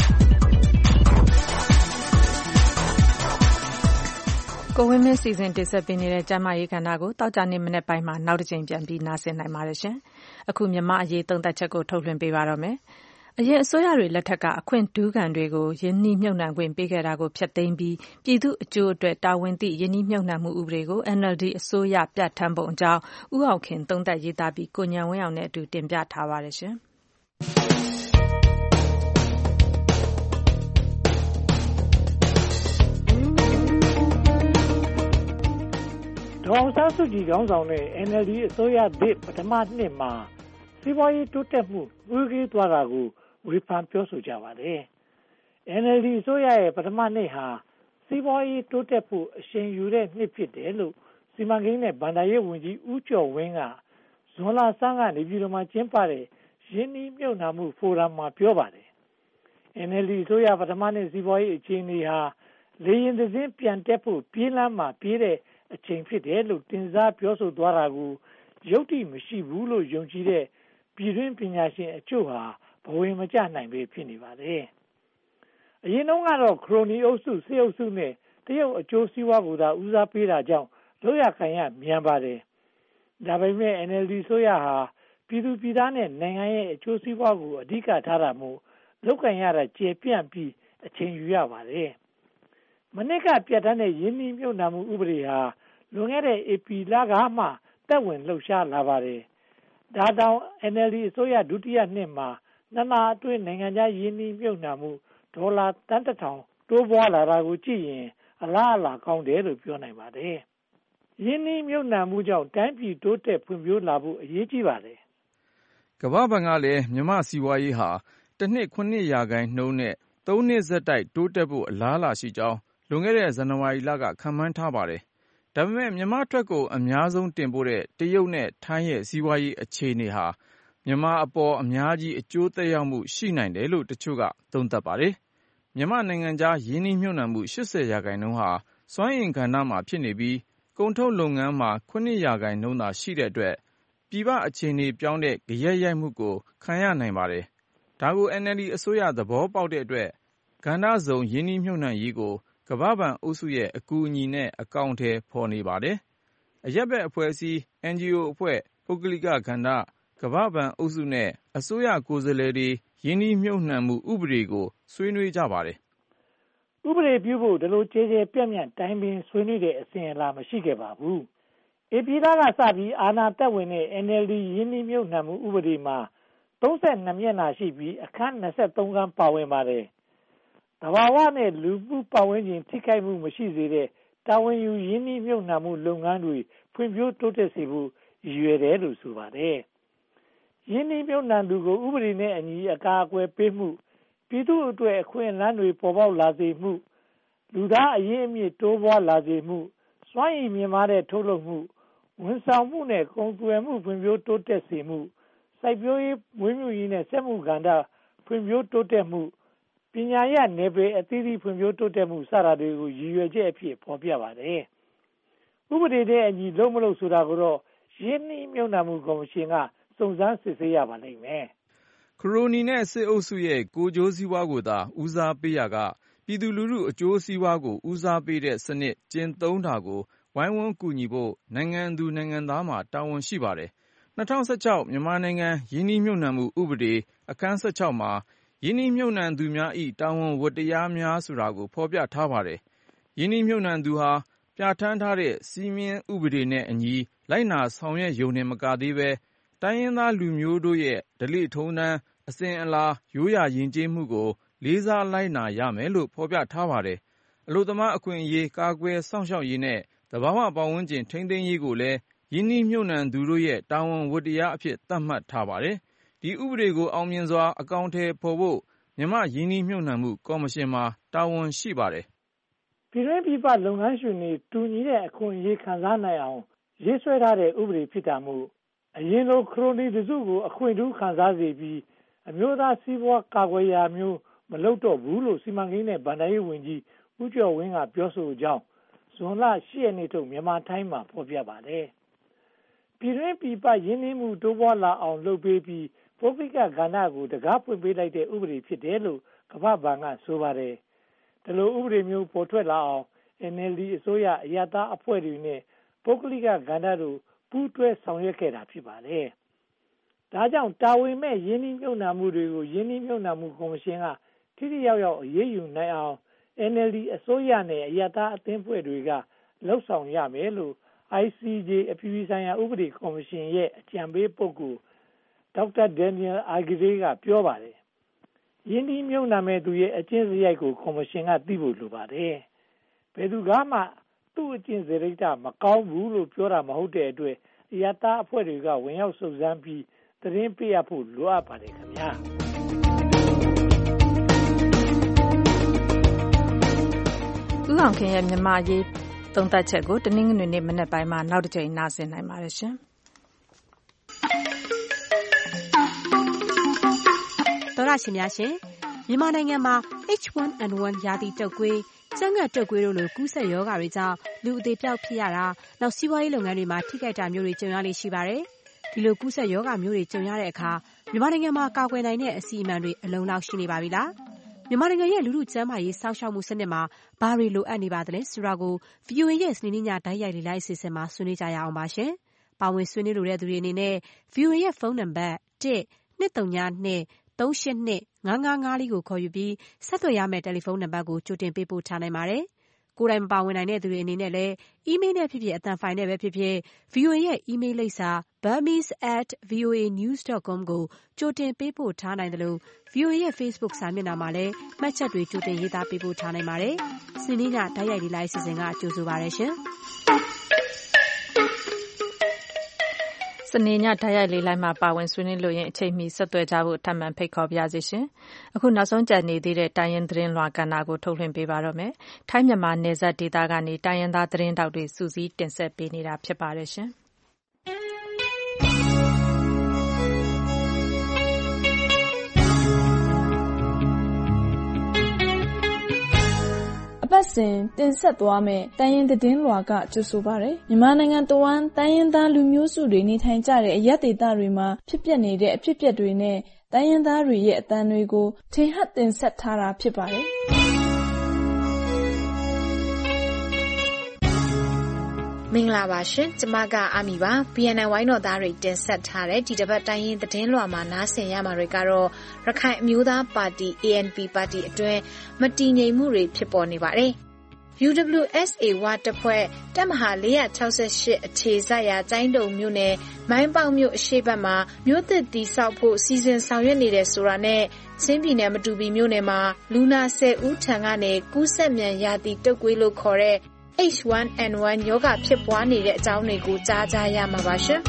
S2: ကိုဝင်းမင်းစီစဉ်တင်ဆက်ပေးနေတဲ့ကျမရေးကဏ္ဍကိုတောက်ကြနေမနေ့ပိုင်းမှာနောက်တစ်ချိန်ပြန်ပြီးနားဆင်နိုင်ပါတယ်ရှင်။အခုမြန်မာအရေးသုံးသပ်ချက်ကိုထုတ်လွှင့်ပေးပါတော့မယ်။အရင်အစိုးရတွေလက်ထက်ကအခွင့်ဒူးခံတွေကိုယင်းနှိမ့်မြုပ်နှံခွင့်ပေးခဲ့တာကိုဖျက်သိမ်းပြီးပြည်သူအကျိုးအတွက်တာဝန်သိယင်းနှိမ့်မြုပ်နှံမှုဥပဒေကို N L D အစိုးရပြဋ္ဌာန်းပုံအကြောင်းဦးအောင်ခင်သုံးသပ်ရေးသားပြီးကိုဉာဏ်ဝင်းအောင်နဲ့အတူတင်ပြထားပါတယ်ရှင်။
S21: ဒေါ်အောင်ဆန်းစုကြည်ခေါင်းဆောင်တဲ့ N L D အစိုးရသစ်ပထမနှစ်မှာစီးပွားရေးတိုးတက်မှုနှွေးထွေးသွားတာကိုဝေဖန်ပြောဆိုကြပါတယ်။ N L D အစိုးရရဲ့ပထမနှစ်ဟာစီးပွားရေးတိုးတက်ဖို့အရှိန်ယူတဲ့နှစ်ဖြစ်တယ်လို့စီမံကိန်းနဲ့ဘဏ္ဍာရေးဝန်ကြီးဦးကျော်ဝင်းကဇွန်လဆန်းကနေပြည်တော်မှာကျင်းပတဲ့ရင်းနှီးမြှုပ်နှံမှုဖိုရမ်မှာပြောပါတယ်။ အန် အယ်လ် ဒီ အစိုးရပထမနှစ်စီးပွားရေးအခြေအနေဟာလေယာဉ်တစ်စင်းပြန်တက်ဖို့ပြေးလမ်းမှာပြေးတဲ့အချိန်ဖြစ်တယ်လို့တင်စားပြောဆိုသွားတာကိုယုတ္တိမရှိဘူးလို့ယုံကြည်တဲ့ပြည်တွင်းပညာရှင်အချို့ဟာဘဝင်မကျနိုင်ပဲဖြစ်နေပါတယ်။အရင်တုန်းကတော့ခရိုနီအုပ်စုစစ်အုပ်စုနဲ့တရုတ်အကျိုးစီးပွားကိုသာဦးစားပေးတာကြောင့်လောက်ရခံရမြန်ပါတယ်။ဒါပေမဲ့ အန် အယ်လ် ဒီ ဆိုရဟာပြည်သူပြည်သားနဲ့နိုင်ငံရဲ့အကျိုးစီးပွားကိုအဓိကထားတာမို့လောက်ကန်ရတာကျေပြန့်ပြီးအချိန်ယူရပါတယ်။မနှစ်ကပြဋ္ဌာန်းတဲ့ရင်းနှီးမြှုပ်နှံမှုဥပဒေဟာလွန်ခဲ့တဲ့ဧပြီလကမှသက်ဝင်လှုပ်ရှားလာပါတယ်။ဒါတောင် အန် အယ်လ် ဒီ အစိုးရဒုတိယနှစ်မှာနှစ်လအတွင်းနိုင်ငံခြားရင်းနှီးမြှုပ်နှံမှုဒေါ်လာသန်းတစ်ထောင်တိုးပွားလာတာကိုကြည့်ရင်အလားအလာကောင်းတယ်လို့ပြောနိုင်ပါတယ်။ရင်းနှီးမြှုပ်နှံမှုကြောင့်တိုင်းပြည်တိုးတက်ဖွံ့ဖြိုးလာဖို့အရေးကြီးပါတယ်
S1: ။ကမ္ဘာ့ဘဏ်ကလည်းမြန်မာ့စီးပွားရေးဟာတစ်နှစ် ခုနှစ်ရာခိုင်နှုန်းနဲ့သုံးနှစ်ဆက်တိုက်တိုးတက်ဖို့အလားအလာရှိကြောင်းလွန်ခဲ့တဲ့ဇန်နဝါရီလကခန့်မှန်းထားပါတယ်။ဒါပေမဲ့မြန်မာထွက်ကိုအများဆုံးတင်ပို့တဲ့တရုတ်နဲ့ထိုင်းရဲ့စီးပွားရေးအခြေအနေဟာမြန်မာအပေါ်အများကြီးအကျိုးသက်ရောက်မှုရှိနိုင်တယ်လို့တချို့ကသုံးသပ်ပါတယ်။မြန်မာနိုင်ငံခြားရင်းနှီးမြှုပ်နှံမှု ရှစ်ဆယ်ရာခိုင်နှုန်းဟာစွမ်းအင်ကဏ္ဍမှာဖြစ်နေပြီးကုန်ထုတ်လုပ်ငန်းမှာခုနှစ်ရာခိုင်နှုန်းသာရှိတဲ့အတွက်ပြည်ပအခြေအနေပြောင်းတဲ့ဂယက်ရိုက်မှုကိုခံရနိုင်ပါတယ်။ဒါကို အန် အယ်လ် ဒီ အစိုးရသဘောပေါက်တဲ့အတွက်ကဏ္ဍစုံရင်းနှီးမြှုပ်နှံရေးကိုကမ္ဘာ့ဘဏ်အုပ်စုရဲ့အကူအညီနဲ့အကောင်အထည်ဖော်နေပါတယ်။အရပ်ဘက်အဖွဲ့အစည်း အန် ဂျီ အို အဖွဲ့ပုဂ္ဂလိကကဏ္ဍကမ္ဘာ့ဘဏ်အုပ်စုနဲ့အစိုးရကိုယ်စားလှယ်တွေရင်းနှီးမြှုပ်နှံမှုဥပဒေကိုဆွေးနွေးကြပါတယ်
S21: ။ဥပဒေပြုဖို့ဒီလိုကျေကျေပြန့်ပြန့်တိုင်းပင်ဆွေးနွေးတဲ့အစဉ်အလာမရှိခဲ့ပါဘူး။ဧပြီလကစပြီးအာဏာသက်ဝင်တဲ့ အန် အယ်လ် ဒီ ရင်းနှီးမြှုပ်နှံမှုဥပဒေမှာသုံးဆယ်နှစ်မျက်နှာရှိပြီးအခန်းနှစ်ဆယ့်သုံးခန်းပါဝင်ပါတယ်။သဘာဝနဲ့လူမှုပတ်ဝန်းကျင်ထိခိုက်မှုမရှိစေတဲ့တာဝန်ယူရင်းနှီးမြှုပ်နှံမှုလုပ်ငန်းတွေဖွံ့ဖြိုးတိုးတက်စေဖို့ရည်ရွယ်တယ်လို့ဆိုပါတယ်။ရင်းနှီးမြှုပ်နှံသူကိုဥပဒေနဲ့အညီအကာအကွယ်ပေးမှုပြည်သူ့အတွက်အခွင့်အလမ်းတွေပေါ်ပေါက်လာစေမှုလူသားအရင်းအမြစ်တိုးပွားလာစေမှုစွမ်းရည်မြင့်မားတဲ့ထုတ်လုပ်မှုဝန်ဆောင်မှုနဲ့ကုန်သွယ်မှုဖွံ့ဖြိုးတိုးတက်စေမှုစိုက်ပျိုးရေးမွေးမြူရေးနဲ့စက်မှုကဏ္ဍဖွံ့ဖြိုးတိုးတက်မှုပညာရေးနယ်ပယ်အသီးသီးဖွံ့ဖြိုးတိုးတက်မှုစတာတွေကိုရည်ရွယ်ချက်အဖြစ်ဖော်ပြပါတယ်။ဥပဒေနဲ့အညီလုံးမလို့ဆိုတာကိုတော့ရင်းနှီးမြှုပ်နှံမှုကော်မရှင်ကစုံစမ်းစစ်ဆေးရပါလိမ့်မယ်
S1: ။ခရိုနီနဲ့စစ်အုပ်စုရဲ့ကိုယ်ကျိုးစီးပွားကိုသာဦးစားပေးရာကပြည်သူလူထုအကျိုးစီးပွားကိုဦးစားပေးတဲ့စနစ်ကျင့်သုံးတာကိုဝိုင်းဝန်းကူညီဖို့နိုင်ငံသူနိုင်ငံသားမှာတာဝန်ရှိပါတယ်။၂၀၁၆မြန်မာနိုင်ငံရင်းနှီးမြှုပ်နှံမှုဥပဒေအခန်း၁၆မှာရင်းနှီးမြှုပ်နှံသူများ၏တာဝန်ဝတ္တရားများဆိုတာကိုဖော်ပြထားပါတယ်။ရင်းနှီးမြှုပ်နှံသူဟာပြဋ္ဌာန်းထားတဲ့စည်းမျဉ်းဥပဒေနဲ့အညီလိုက်နာဆောင်ရွက်ရုံနဲ့မကသေးဘဲတိုင်းရင်းသားလူမျိုးတို့ရဲ့ဓလေ့ထုံးတမ်းအစဉ်အလာရိုးရာယဉ်ကျေးမှုကိုလေးစားလိုက်နာရမယ်လို့ဖော်ပြထားပါတယ်။အလုပ်သမားအခွင့်အရေးကာကွယ်စောင့်ရှောက်ရေးနဲ့သဘာဝပတ်ဝန်းကျင်ထိန်းသိမ်းရေးကိုလည်းရင်းနှီးမြှုပ်နှံသူတို့ရဲ့တာဝန်ဝတ္တရားအဖြစ်သတ်မှတ်ထားပါတယ်။ဒီဥပဒေကိုအောင်မြင်စွာအကောင်အထည်ဖော်ဖို့မြန်မာ့ရင်းနှီးမြှုပ်နှံမှုကော်မရှင်မှာတာဝန်ရှိပါတယ်
S21: ။ပြည်တွင်းပြည်ပလုပ်ငန်းရှင်တွေတူညီတဲ့အခွင့်အရေးခံစားနိုင်အောင်ရေးဆွဲထားတဲ့ဥပဒေဖြစ်တာမို့အရင်လိုခရိုနီတစုကိုအခွင့်ထူးခံစားစေပြီးအမျိုးသားစီးပွားကာကွယ်ရာမျိုးမလုပ်တော့ဘူးလို့စီမံကိန်းနဲ့ဗဏ္ဍာရေးဝန်ကြီးဦးကျော်ဝင်းကပြောဆိုကြောင်းဇွန်လ၈ရက်နေ့ထုတ်မြန်မာတိုင်းမှာဖော်ပြပါတယ်။ပြည်တွင်းပြည်ပရင်းနှီးမှုတိုးပွားလာအောင်လုပ်ပေးပြီးပုဂ္ဂလိကကဏ္ဍကိုတကားဖွင့်ပေးလိုက်တဲ့ဥပဒေဖြစ်တယ်လို့ကမ္ဘာ့ဘဏ်ကဆိုပါတယ်။ဒီလိုဥပဒေမျိုးပေါ်ထွက်လာအောင် အန် အယ်လ် ဒီ အစိုးရအရတားအဖွဲ့တွေနဲ့ပုဂ္ဂလိကကဏ္ဍတို့ပူးတွဲဆောင်ရွက်ခဲ့တာဖြစ်ပါတယ်။ဒါကြောင့်တာဝန်မဲ့ရင်းနှီးမြှုပ်နှံမှုတွေကိုရင်းနှီးမြှုပ်နှံမှုကော်မရှင်ကထိထိရောက်ရောက်အရေးယူနိုင်အောင် အန် အယ်လ် ဒီ အစိုးရနဲ့အရတားအသင်းဖွဲ့တွေကလှုပ်ဆောင်ရမယ်လို့ အိုင် စီ ဂျေ အပြည်ပြည်ဆိုင်ရာဥပဒေကော်မရှင်ရဲ့အကြံပေးပုဂ္ဂိုလ်ဒေါက်တာဒန်နီယယ်အာဂရေကပြောပါတယ်။ရင်းနှီးမြှုပ်နှံမဲ့သူရဲ့အကျင့်စရိုက်ကိုကော်မရှင်ကသိဖို့လိုပါတယ်။ဘယ်သူကမှသူ့အကျင့်စရိတ်မကောင်းဘူးလို့ပြောတာမဟုတ်တဲ့အတွက်အရတားအဖွဲ့တွေကဝင်ရောက်စုံစမ်းပြီးသတင်းပေးရဖို့လိုအပ်ပါတယ်ခင်ဗျာ။
S2: ဦးအောင်ခင်ရဲ့မြန်မာရေးသုံးသပ်ချက်ကိုတနင်္ဂနွေနေ့မနက်ပိုင်းမှာနောက်တစ်ကြိမ်နားဆင်နိုင်ပါတယ်ရှင်။
S6: ရရှင်များရှင်မြန်မာနိုင်ငံမှာ เอช วัน เอ็น วัน ရာသီတုပ်ကွေးကျန်းငတ်တုပ်ကွေးတို့လိုကူးစက်ရောဂါတွေကြောင့်လူအသေးပြောက်ဖြစ်ရတာနောက်စီးပွားရေးလုပ်ငန်းတွေမှာထိခိုက်တာမျိုးတွေကြုံရလေရှိပါတယ်ဒီလိုကူးစက်ရောဂါမျိုးတွေကြုံရတဲ့အခါမြန်မာနိုင်ငံမှာကာကွယ်နိုင်တဲ့အစီအမံတွေအလုံးလောက်ရှိနေပါပြီလားမြန်မာနိုင်ငံရဲ့လူထုကျန်းမာရေးစောင့်ရှောက်မှုစနစ်မှာဘာတွေလိုအပ်နေပါသလဲဆိုတာကို ဗွီအိုအေ ရဲ့စနေနေ့ညတိုက်ရိုက်လေ့လာအစီအစဉ်မှာဆွေးနွေးကြရအောင်ပါရှင်။ပါဝင်ဆွေးနွေးလိုတဲ့သူတွေအနေနဲ့ ဗွီအိုအေ ရဲ့ဖုန်းနံပါတ် one two three two three eight two five fiveလေးကိုခေါ်ယူပြီးဆက်သွယ်ရမယ့်တယ်လီဖုန်းနံပါတ်ကိုကြိုတင်ပေးပို့ထားနိုင်ပါတယ်။ကိုယ်တိုင်မပါဝင်နိုင်တဲ့သူတွေအနေနဲ့လည်းအီးမေးလ်နဲ့ဖြစ်ဖြစ်အသံဖိုင်နဲ့ပဲဖြစ်ဖြစ် ဗွီအိုအေ ရဲ့အီးမေးလ်လိပ်စာ burmese at voa news dot com ကိုကြိုတင်ပေးပို့ထားနိုင်တယ်လို့ ဗွီအိုအေ ရဲ့ Facebook စာမျက်နှာမှာလည်းမှတ်ချက်တွေကြိုတင်ရေးသားပေးပို့ထားနိုင်ပါတယ်။စနေနေ့ညတိုက်ရိုက်လေ့လာအစီအစဉ်ကကြိုဆိုပါရရှင်။စနေညဓာတ်ရိုက်လေးလိုက်မှာပါဝင်ဆွေးနွေးလို့ရင်အချိန်မီဆက်သွယ်ကြဖို့ထပ်မံဖိတ်ခေါ်ပါရစေရှင်။အခုနောက်ဆုံးကြံနေသေးတဲ့တိုင်းရင်းသတင်းလွှာကဏ္ဍကိုထုတ်လွှင့်ပေးပါတော့မယ်။ထိုင်းမြန်မာနယ်စပ်ဒေသကနေတိုင်းရင်းသားသတင်းတောက်တွေစုစည်းတင်ဆက်ပေးနေတာဖြစ်ပါတယ်ရှင်။
S3: အပတ်စဉ်တင်ဆက်သွားမယ့်တိုင်းရင်းသတင်းလွှာကကြိုဆိုပါရယ်မြန်မာနိုင်ငံတဝန်းတိုင်းရင်းသားလူမျိုးစုတွေနေထိုင်ကြတဲ့အရပ်ဒေသတွေမှာဖြစ်ပျက်နေတဲ့အဖြစ်အပျက်တွေနဲ့တိုင်းရင်းသားတွေရဲ့အသံတွေကိုထင်ဟပ်တင်ဆက်ထားတာဖြစ်ပါတယ်
S22: မင်္ဂလာပါရှင်ကျမကအာမီပါ ဘီအန်အန် ဝိုင်းတော်သားတွေတင်ဆက်ထားတဲ့ဒီတစ်ပတ်တိုင်းရင်းသတင်းလွှာမှာနားဆင်ရမှာတွေကတော့ရခိုင်အမျိုးသားပါတီ အေ အန် ပီ ပါတီအတွင်းမတည်ငြိမ်မှုတွေဖြစ်ပေါ်နေပါတယ်။ ယူ ဒဘလျူ အက်စ် အေ ဝါတပ်ဖွဲ့တပ်မဟာfour six eightအခြေစိုက်ရာကျိုင်းတုံမြို့နယ်မိုင်းပေါက်မြို့အရှေ့ဘက်မှာမြို့သစ်တည်ဆောက်ဖို့စီစဉ်ဆောင်ရွက်နေတဲ့ဆိုတာနဲ့ချင်းပြည်နယ်မတူပီမြို့နယ်မှာလူနာtenဦးထံကနေကူးစက်မြန်ရာသီတုပ်ကွေးလို့ခေါ်တဲ့เอช วัน เอ็น วัน ရောဂါဖြစ်ပွားနေတဲ့အကြောင်းတွေကိုကြားကြရမှာပါရှင်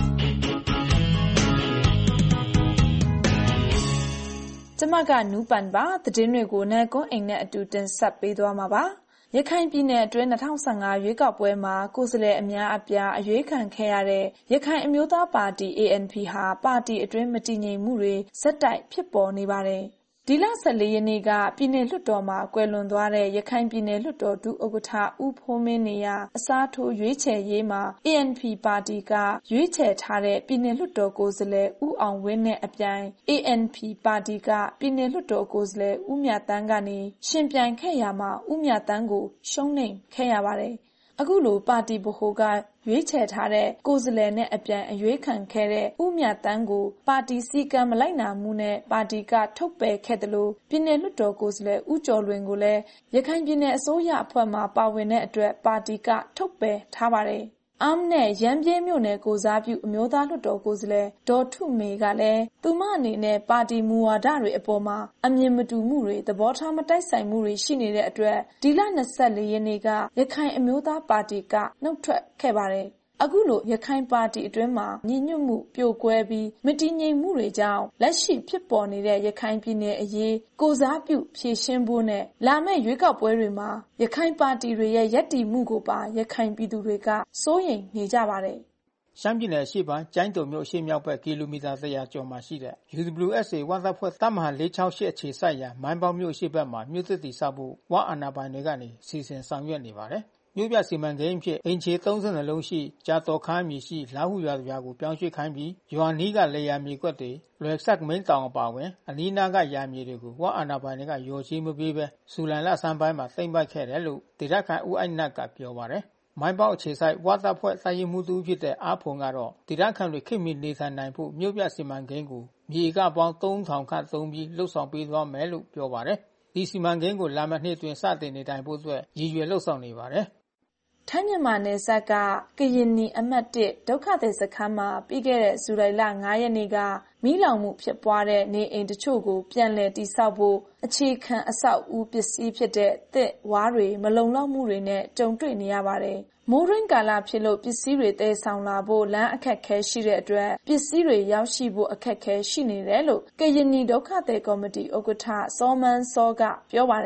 S3: ။ကျမကနူးပန်ပါသတင်းတွေကိုနဲ့ကွန်းအိမ်နဲ့အတူတင်ဆက်ပေးသွားမှာပါ။ရခိုင်ပြည်နယ်အတွင်းtwenty fifteenရွေးကောက်ပွဲမှာကိုယ်စားလှယ်အများအပြားအရွေးခံခဲ့ရတဲ့ရခိုင်အမျိုးသားပါတီ အေ အန် ပီ ဟာပါတီအတွင်းမတည်ငြိမ်မှုတွေဆက်တိုက်ဖြစ်ပေါ်နေပါတယ်။ဒီလfourteenရက်နေ့ကပြည်နယ်လွှတ်တော်မှာကွယ်လွန်သွားတဲ့ရခိုင်ပြည်နယ်လွှတ်တော်ဒုဥက္ကဋ္ဌဦးဖိုးမင်းနေရာအစားထိုးရွေးချယ်ရေးမှာ အေ အန် ပီ ပါတီကရွေးချယ်ထားတဲ့ပြည်နယ်လွှတ်တော်ကိုယ်စားလှယ်ဦးအောင်ဝင်းနဲ့အပြိုင် အေ အန် ပီ ပါတီကပြည်နယ်လွှတ်တော်ကိုယ်စားလှယ်ဦးမြတ်သန်းကနေရှင်ပြိုင်ခဲ့ရမှာဦးမြတ်သန်းကိုရှုံးနိမ့်ခဲ့ရပါတယ်။အခုလိုပါတီဗဟိုကရွေးချယ်ထားတဲ့ကိုယ်စားလှယ်နဲ့အပြိုင်အရွေးခံခဲ့တဲ့ဦးမြတ်သန်းကိုပါတီစည်းကမ်းမလိုက်နာမှုနဲ့ပါတီကထုတ်ပယ်ခဲ့တယ်လို့ပြည်နယ်လွှတ်တော်ကိုယ်စားလှယ်ဦးကျော်လွင်ကိုလည်းရခိုင်ပြည်နယ်အစိုးရအဖွဲ့မှပါဝင်တဲ့အတွက်ပါတီကထုတ်ပယ်ထားပါတယ်။အမ်နဲ့ရမ်းပြေးမြို့နယ်ကိုစားပြုအမျိုးသားလွှတ်တော်ကိုယ်စားလှယ်ဒေါ်ထုမေကလည်းသူမအနေနဲ့ပါတီမူဝါဒတွေအပေါ်မှာအမြင်မတူမှုတွေသဘောထားမတိုက်ဆိုင်မှုတွေရှိနေတဲ့အတွက်ဒီလtwenty-fourရက်နေ့ကရခိုင်အမျိုးသားပါတီကနှုတ်ထွက်ခဲ့ပါတယ်။အခုလိုရခိုင်ပါတီအတွင်းမှာညီညွတ်မှုပြိုကွဲပြီးမတည်ငြိမ်မှုတွေကြောင့်လက်ရှိဖြစ်ပေါ်နေတဲ့ရခိုင်ပြည်နယ်အရေးကိုစားပြုဖြေရှင်းဖို့နဲ့လာမယ့်ရွေးကောက်ပွဲတွေမှာရခိုင်ပါတီတွေရဲ့ရပ်တည်မှုကိုပါရခိုင်ပြည်သူတွေကစိုးရိမ်နေကြပါတယ်
S17: ရှမ်းပြည်နယ်အရှေ့ပိုင်းကျိုင်းတုံမြို့အရှေ့မြောက်ဘက်ကီလိုမီတာone hundredကျော်မှာရှိတဲ့ ယူ ဒဘလျူ အက်စ် အေ ဝတပ်ဖွဲ့တပ်မဟာfour six eightအခြေစိုက်ရာမိုင်းပေါက်မြို့အရှေ့ဘက်မှာမြို့သစ်တည်ဆောက်ဖို့ဝအာဏာပိုင်တွေကနေစီစဉ်ဆောင်ရွက်နေပါတယ်။မြို့ပြစီမံကိန်းအဖြစ်အိမ်ခြေthirtyလုံးရှိကြာတော်ခါမြေရှိလာဟုရွာရွာကိုပြောင်းရွှေ့ခိုင်းပြီးရွာနီးကလေယာမြေကွက်တွေလွယ်ဆက်မင်းတောင်အပါဝင်အနီးနားကယာမြေတွေကိုဝအာဏာပိုင်တွေကရော်ချီးမပေးဘဲစူလန်လဆန်းပိုင်းမှာသိမ်းပိုက်ခဲ့တယ်လို့ဒေသခံဦးအိုက်နတ်ကပြောပါတယ်။မိုင်းပေါက်အခြေစိုက်ဝတပ်ဖွဲ့တိုက်ရင်မှုသူဖြစ်တဲ့အားဖုံကတော့ဒေသခံတွေခိမိနေထိုင်နိုင်ဖို့မြို့ပြစီမံကိန်းကိုမြေကပေါင်းthree thousandခန့်သုံးပြီးလှုပ်ဆောင်ပေးသွားမယ်လို့ပြောပါတယ်။ဒီစီမံကိန်းကိုလာမယ့်နှစ်တွင်စတင်နေထိုင်ဖို့အတွက်ရည်ရွယ်လှုပ်ဆောင်နေပါတယ်။
S3: ထိုင်းမြန်မာနယ်စပ်ကကရင်နီအမှတ်oneဒုက္ခသည်စခန်းမှာပြီးခဲ့တဲ့ဇူလိုင်လfiveရက်နေ့ကမီးလောင်မှုဖြစ်ပွားတဲ့နေအိမ်တချို့ကိုပြန်လည်တည်ဆောက်ဖို့အခြေခံအဆောက်အဦပစ္စည်းဖြစ်တဲ့သစ်ဝါးတွေမလုံလောက်မှုတွေနဲ့ကြုံတွေ့နေရပါတယ်။မိုးရင်းကာလဖြစ်လို့ပစ္စည်းတွေတည်ဆောင်လာဖို့လမ်းအခက်ခဲရှိတဲ့အတွက်ပစ္စည်းတွေရောက်ရှိဖို့အခက်ခဲရှိနေတယ်လို့ကရင်နီဒုက္ခသည်ကော်မတီဥက္ကဋ္ဌစောမန်းစောကပြောပါတယ်။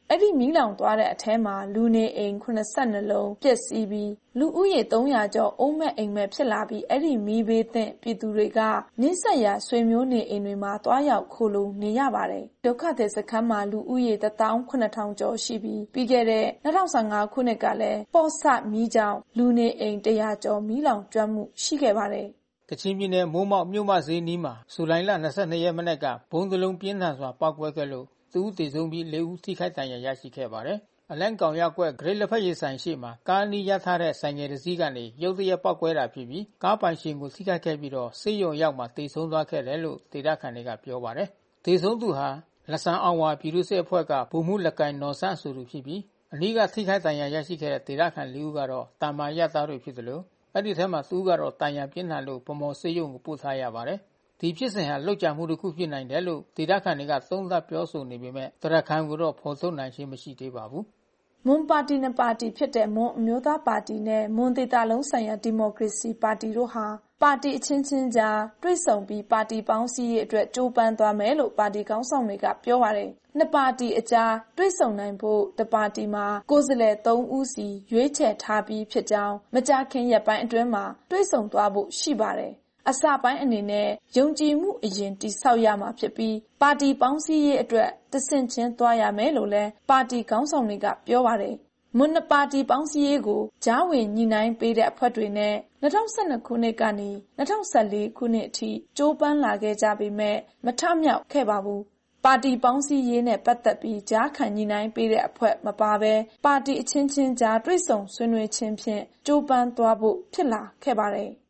S3: အဲ့ဒီမီးလောင်သွားတဲ့အထဲမှာလူနေအိမ်ခုနှစ်ဆယ့်နှစ်လုံးပျက်စီးပြီးလူဦးရေသုံးရာကျော်အိုးမဲ့အိမ်မဲ့ဖြစ်လာပြီးအဲ့ဒီမီးဘေးသင့်ပြည်သူတွေကနှင်းဆက်ရာဆွေမျိုးနေအိမ်တွေမှာတွားရောက်ခိုလုံနေရပါတယ်ဒုက္ခသည်စခန်းမှာလူဦးရေတစ်သောင်းခုနှစ်ထောင်ကျော်ရှိပြီးပြီးခဲ့တဲ့၂၀၁၅ခုနှစ်ကလည်းပေါ့ဆမီးကြောင့်လူနေအိမ်တစ်ရာကျော်မီးလောင်ကျွမ်းမှုရှိခဲ့ပါတယ်
S17: ကချင်ပြည်နယ်မိုးမောက်မြို့မဈေးနီးမှာဇူလိုင်လ၂၂ရက်မနက်ကဘုံတလုံးပြင်းထန်စွာပောက်ကွဲခဲ့လို့သူဦးသေဆုံးပြီးလေးဦးထိခိုက်ဒဏ်ရာရရှိခဲ့ပါတယ်။အလန်းကောင်ရက်ကွက်ဂရိတ်လက်ဖက်ရည်ဆိုင်ရှိမှာကားနီးရထားတဲ့ဆိုင်ငယ်တစ်စီးကနေရုတ်တရက်ပောက်ကွဲတာဖြစ်ပြီးကားပိုင်ရှင်ကိုထိခိုက်ခဲ့ပြီးတော့ဆေးရုံရောက်မှသေဆုံးသွားခဲ့တယ်လို့ဒေသခံတွေကပြောပါတယ်။သေဆုံးသူဟာလက်ဆန်းအောင်ဝါပြည်သူ့စစ်အဖွဲ့ကဗိုလ်မှူးလက်ကိုင်နော်ဆန်းအဆိုသူဖြစ်ပြီးအနီးကထိခိုက်ဒဏ်ရာရရှိခဲ့တဲ့ဒေသခံလေးဦးကတော့တာမန်ရသားတွေဖြစ်တယ်လို့အဲ့ဒီထဲမှာသူကတော့တန်ရပြင်းထန်လို့ဗမော်ဆေးရုံကိုပို့ထားရပါတယ်။ဒီဖြစ်စဉ်ဟာလှုပ်ကြံမှုတစ်ခုဖြစ်နိုင်တယ်လို့ဒေသခံတွေကသုံးသပ်ပြောဆိုနေပေမဲ့တရားခံကိုတော့ဖော်ထုတ်နိုင်ခြင်းမရှိသေးပါဘူး
S3: ။မွန်ပါတီနဲ့ပါတီဖြစ်တဲ့မွန်အမျိုးသားပါတီနဲ့မွန်ဒေသလုံးဆိုင်ရာဒီမိုကရေစီပါတီတို့ဟာပါတီအချင်းချင်းကြားတွေ့ဆုံပြီးပါတီပေါင်းစည်းရေးအတွက်ကြိုးပမ်းသွားမယ်လို့ပါတီခေါင်းဆောင်တွေကပြောပါတယ်။နှစ်ပါတီအကြားတွေ့ဆုံနိုင်ဖို့တပါတီမှာကိုယ်စားလှယ်သုံးဦးစီရွေးချယ်ထားပြီးဖြစ်ကြောင်းမကြာခင်ရက်ပိုင်းအတွင်းမှာတွေ့ဆုံသွားဖို့ရှိပါတယ်။အစပိုင်းအနေနဲ့ယုံကြည်မှုအရင်တိဆောက်ရမှာဖြစ်ပြီးပါတီပေါင်းစည်းရေးအတွက်တဆင့်ချင်းသွားရမယ်လို့လည်းပါတီခေါင်းဆောင်တွေကပြောပါတယ်။မွန်ပါတီပေါင်းစည်းရေးကိုကြားဝင်ညှိနှိုင်းပေးတဲ့အဖွဲ့တွေနဲ့၂၀၁၂ခုနှစ်ကနေ၂၀၁၄ခုနှစ်အထိကြိုးပမ်းလာခဲ့ကြပေမဲ့မထမြောက်ခဲ့ပါဘူး။ပါတီပေါင်းစည်းရေးနဲ့ပတ်သက်ပြီးကြားခံညှိနှိုင်းပေးတဲ့အဖွဲ့မပါဘဲပါတီအချင်းချင်းကြားတွေ့ဆုံဆွေးနွေးခြင်းဖြင့်ကြိုးပမ်းသွားဖို့ဖြစ်လာခဲ့ပါတယ်။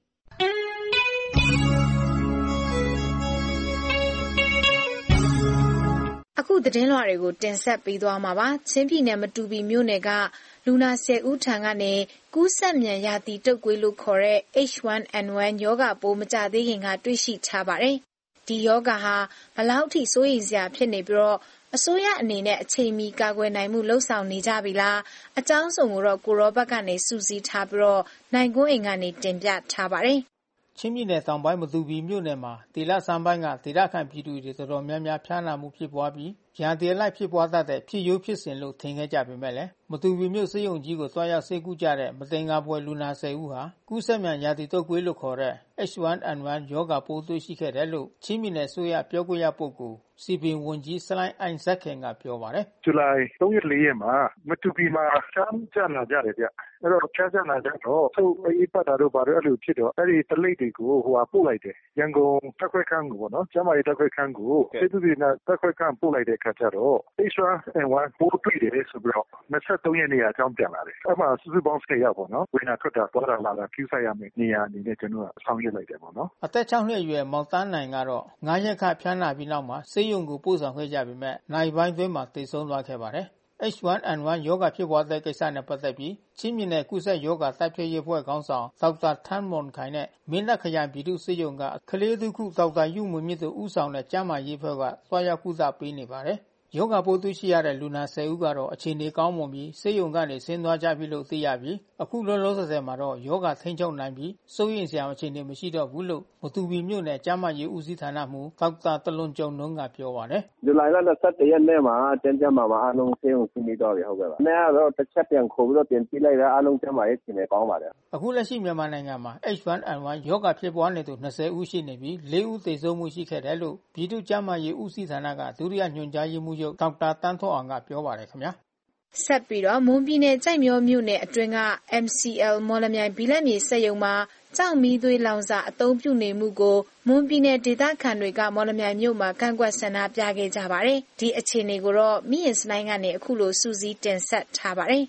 S22: အခုသတင်းလွှာတွေကိုတင်ဆက်ပေးသွားမှာပါ။ချင်းပြည်နယ်မတူပီမြို့နယ်ကလူနာဆယ်ဦးထံကနေကူးစက်မြန်ရာသီတုပ်ကွေးလို့ခေါ်တဲ့ H one N one ရောဂါပိုးမကြသေးခင်ကတွေ့ရှိထားပါတယ်။ဒီရောဂါဟာဘလောက်ထိစိုးရိမ်စရာဖြစ်နေပြီးတော့အစိုးရအနေနဲ့အချိန်မီကာကွယ်နိုင်မှုလှုံ့ဆော်နေကြပြီလားအကြောင်းစုံကိုတော့ကိုရောဘတ်ကနေစူးစီးထားပြီးတော့နိုင်ကွန်းအိမ်ကနေတင်ပြထားပါတယ်
S17: ။ချင်းပြည်နယ်တောင်ပိုင်းမတူပီမြို့နယ်မှာဒေသစံပိုင်းကဒေသခံပြည်သူတွေတော်တော်များများဖျားနာမှုဖြစ်ပွားပြီးရန်တရလိုက်ဖြစ်ပွားတတ်တဲ့ဖြစ်ရိုးဖြစ်စဉ်လို့ထင်ခဲ့ကြပေမဲ့လည်းမတူပီမြို့စေယုံကြီးကိုသွားရောက်ဆေးကုကြတဲ့မတင်ကားပွဲလူနာဆယ်ဦးဟာကူးစက်မြန်ရာသီတုပ်ကွေးလို့ခေါ်တဲ့ H one N one ရောဂါပိုးတွေ့ရှိခဲ့တယ်လို့ချင်းပြည်နယ်ဆိုရပြောခွင့်ရပုဂ္ဂိုလ်စီပင်ဝန်ကြီးစလိုင်းအိုင်ဇက်ခင်ကပြောပါတယ်
S4: ဇူလိုင်သုံးရက်လေးရက်မှာမတူပီမှာချမ်းကြလာကြတယ်ဗျအဲ့တော့ချမ်းကြလာကြတော့သူ့အေးပတ်တာတို့ဘာလို့အဲ့လိုဖြစ်တော့အဲ့ဒီတလိပ်တွေကိုဟိုဟာပို့လိုက်တယ်ရန်ကုန်တက်ခွဲခန်းကိုပေါ့နော်ကျမကြီးတက်ခွဲခန်းကိုစေတူဒီနာတက်ခွဲခန်းပို့လိုက်တဲ့ခါကျတော့H one N one ပိုးတွေ့တယ်ဆိုပြီးတော့၂၃ရက်နေ့အကြောင်းပြန်လာတယ်အဲ့မှာစုစုပေါင်း၁၀ယောက်ပေါ့နော်ဝိညာထွက်တာပေါ်လာလာကျူးဆိုင်ရမယ်နေရာအနေနဲ့ကျွန်တော်ကဆောင်ရွက်လိုက်တယ်ပေါ့နော်
S17: အသက်၆နှစ်အရွယ်မောင်တန်းနိုင်ကတော့ငါးရက်ခဖျားနာပြီးနောက်မှာဆေးရုံကိုပို့ဆောင်ခဲ့ကြပေမဲ့နိုင်ပိုင်းသွင်းမှာသေဆုံးသွားခဲ့ပါတယ်H one N one ရောဂါဖြစ်ပွားတဲ့ကိစ္စနဲ့ပတ်သက်ပြီးချင်းပြည်နယ်ကုသရောဂါတိုက်ဖျက်ရေးအဖွဲ့ခေါင်းဆောင်ဒေါက်တာထန်းမွန်ခိုင်နဲ့မင်းတပ်ခရိုင်ပြည်သူ့စေယုံကကလေးသူခုဒေါက်တာယူမွေမြင့်တို့ဦးဆောင်တဲ့ကျန်းမာရေးအဖွဲ့ကသွားရောက်ကုသပေးနေပါတယ်ရောဂါပိုးတွေ့ရှိရတဲ့လူနာဆယ်ဦးကတော့အခြေအနေကောင်းမွန်ပြီးဆေးရုံကနေဆင်းသွားကြပြီလို့သိရပြီးအခုလောလောဆယ်ဆယ်မှာတော့ရောဂါထိန်းချုပ်နိုင်ပြီးစိုးရိမ်စရာအခြေအနေမရှိတော့ဘူးလို့မတူပီမြို့နယ်ကျန်းမာရေးဦးစီးဌာနမှဒေါက်တာတလွန်ကျုံနှုံးကပြောပါတယ်
S7: ဇူလိုင်လ၂၁ရက်နေ့မှာတန်းကျန်းမာမှာအားလုံးဆေးရုံဆင်းပြီးတော့ပြီဟုတ်ကဲ့ပါ။နေ့ကတော့တစ်ချက်ပြန်ခေါ်ပြီးတော့ပြန်ကြည့်လိုက်တာအားလုံးကျန်းမာရေးအခြေအနေကောင်းပါတယ်
S17: ။အခုလက်ရှိမြန်မာနိုင်ငံမှာ H one N one ရောဂါဖြစ်ပွားနေသူ၂၀ဦးရှိနေပြီးလေးဦးသေဆုံးမှုရှိခဲ့တယ်လို့ပြည်သူ့ကျန်းမာရေးဦးစီးဌာနကဒုတိယညွှန်ကြားရေးမှူးချုပ်ဒေါက်တာတန်းထွန်းအောင်ကပြောပါတယ်ခင်ဗျာ
S22: ဆက်ပြီးတော့မွန်ပြည်နယ်ကြိုက်မျောမြို့နယ်အတွင်းက M C L မော်လမြိုင်ဘီလက်မြေစက်ရုံမှာကြောက်မီးသွေးလောင်စာအသုံးပြုနေမှုကိုမွန်ပြည်နယ်ဒေသခံတွေကမော်လမြိုင်မြို့မှာကန့်ကွက်ဆန္ဒပြခဲ့ကြပါတယ်ဒီအခြေအနေကိုတော့မိရင်စနိုင်းကနေအခုလိုစူးစီးတင်ဆက်ထားပါတယ်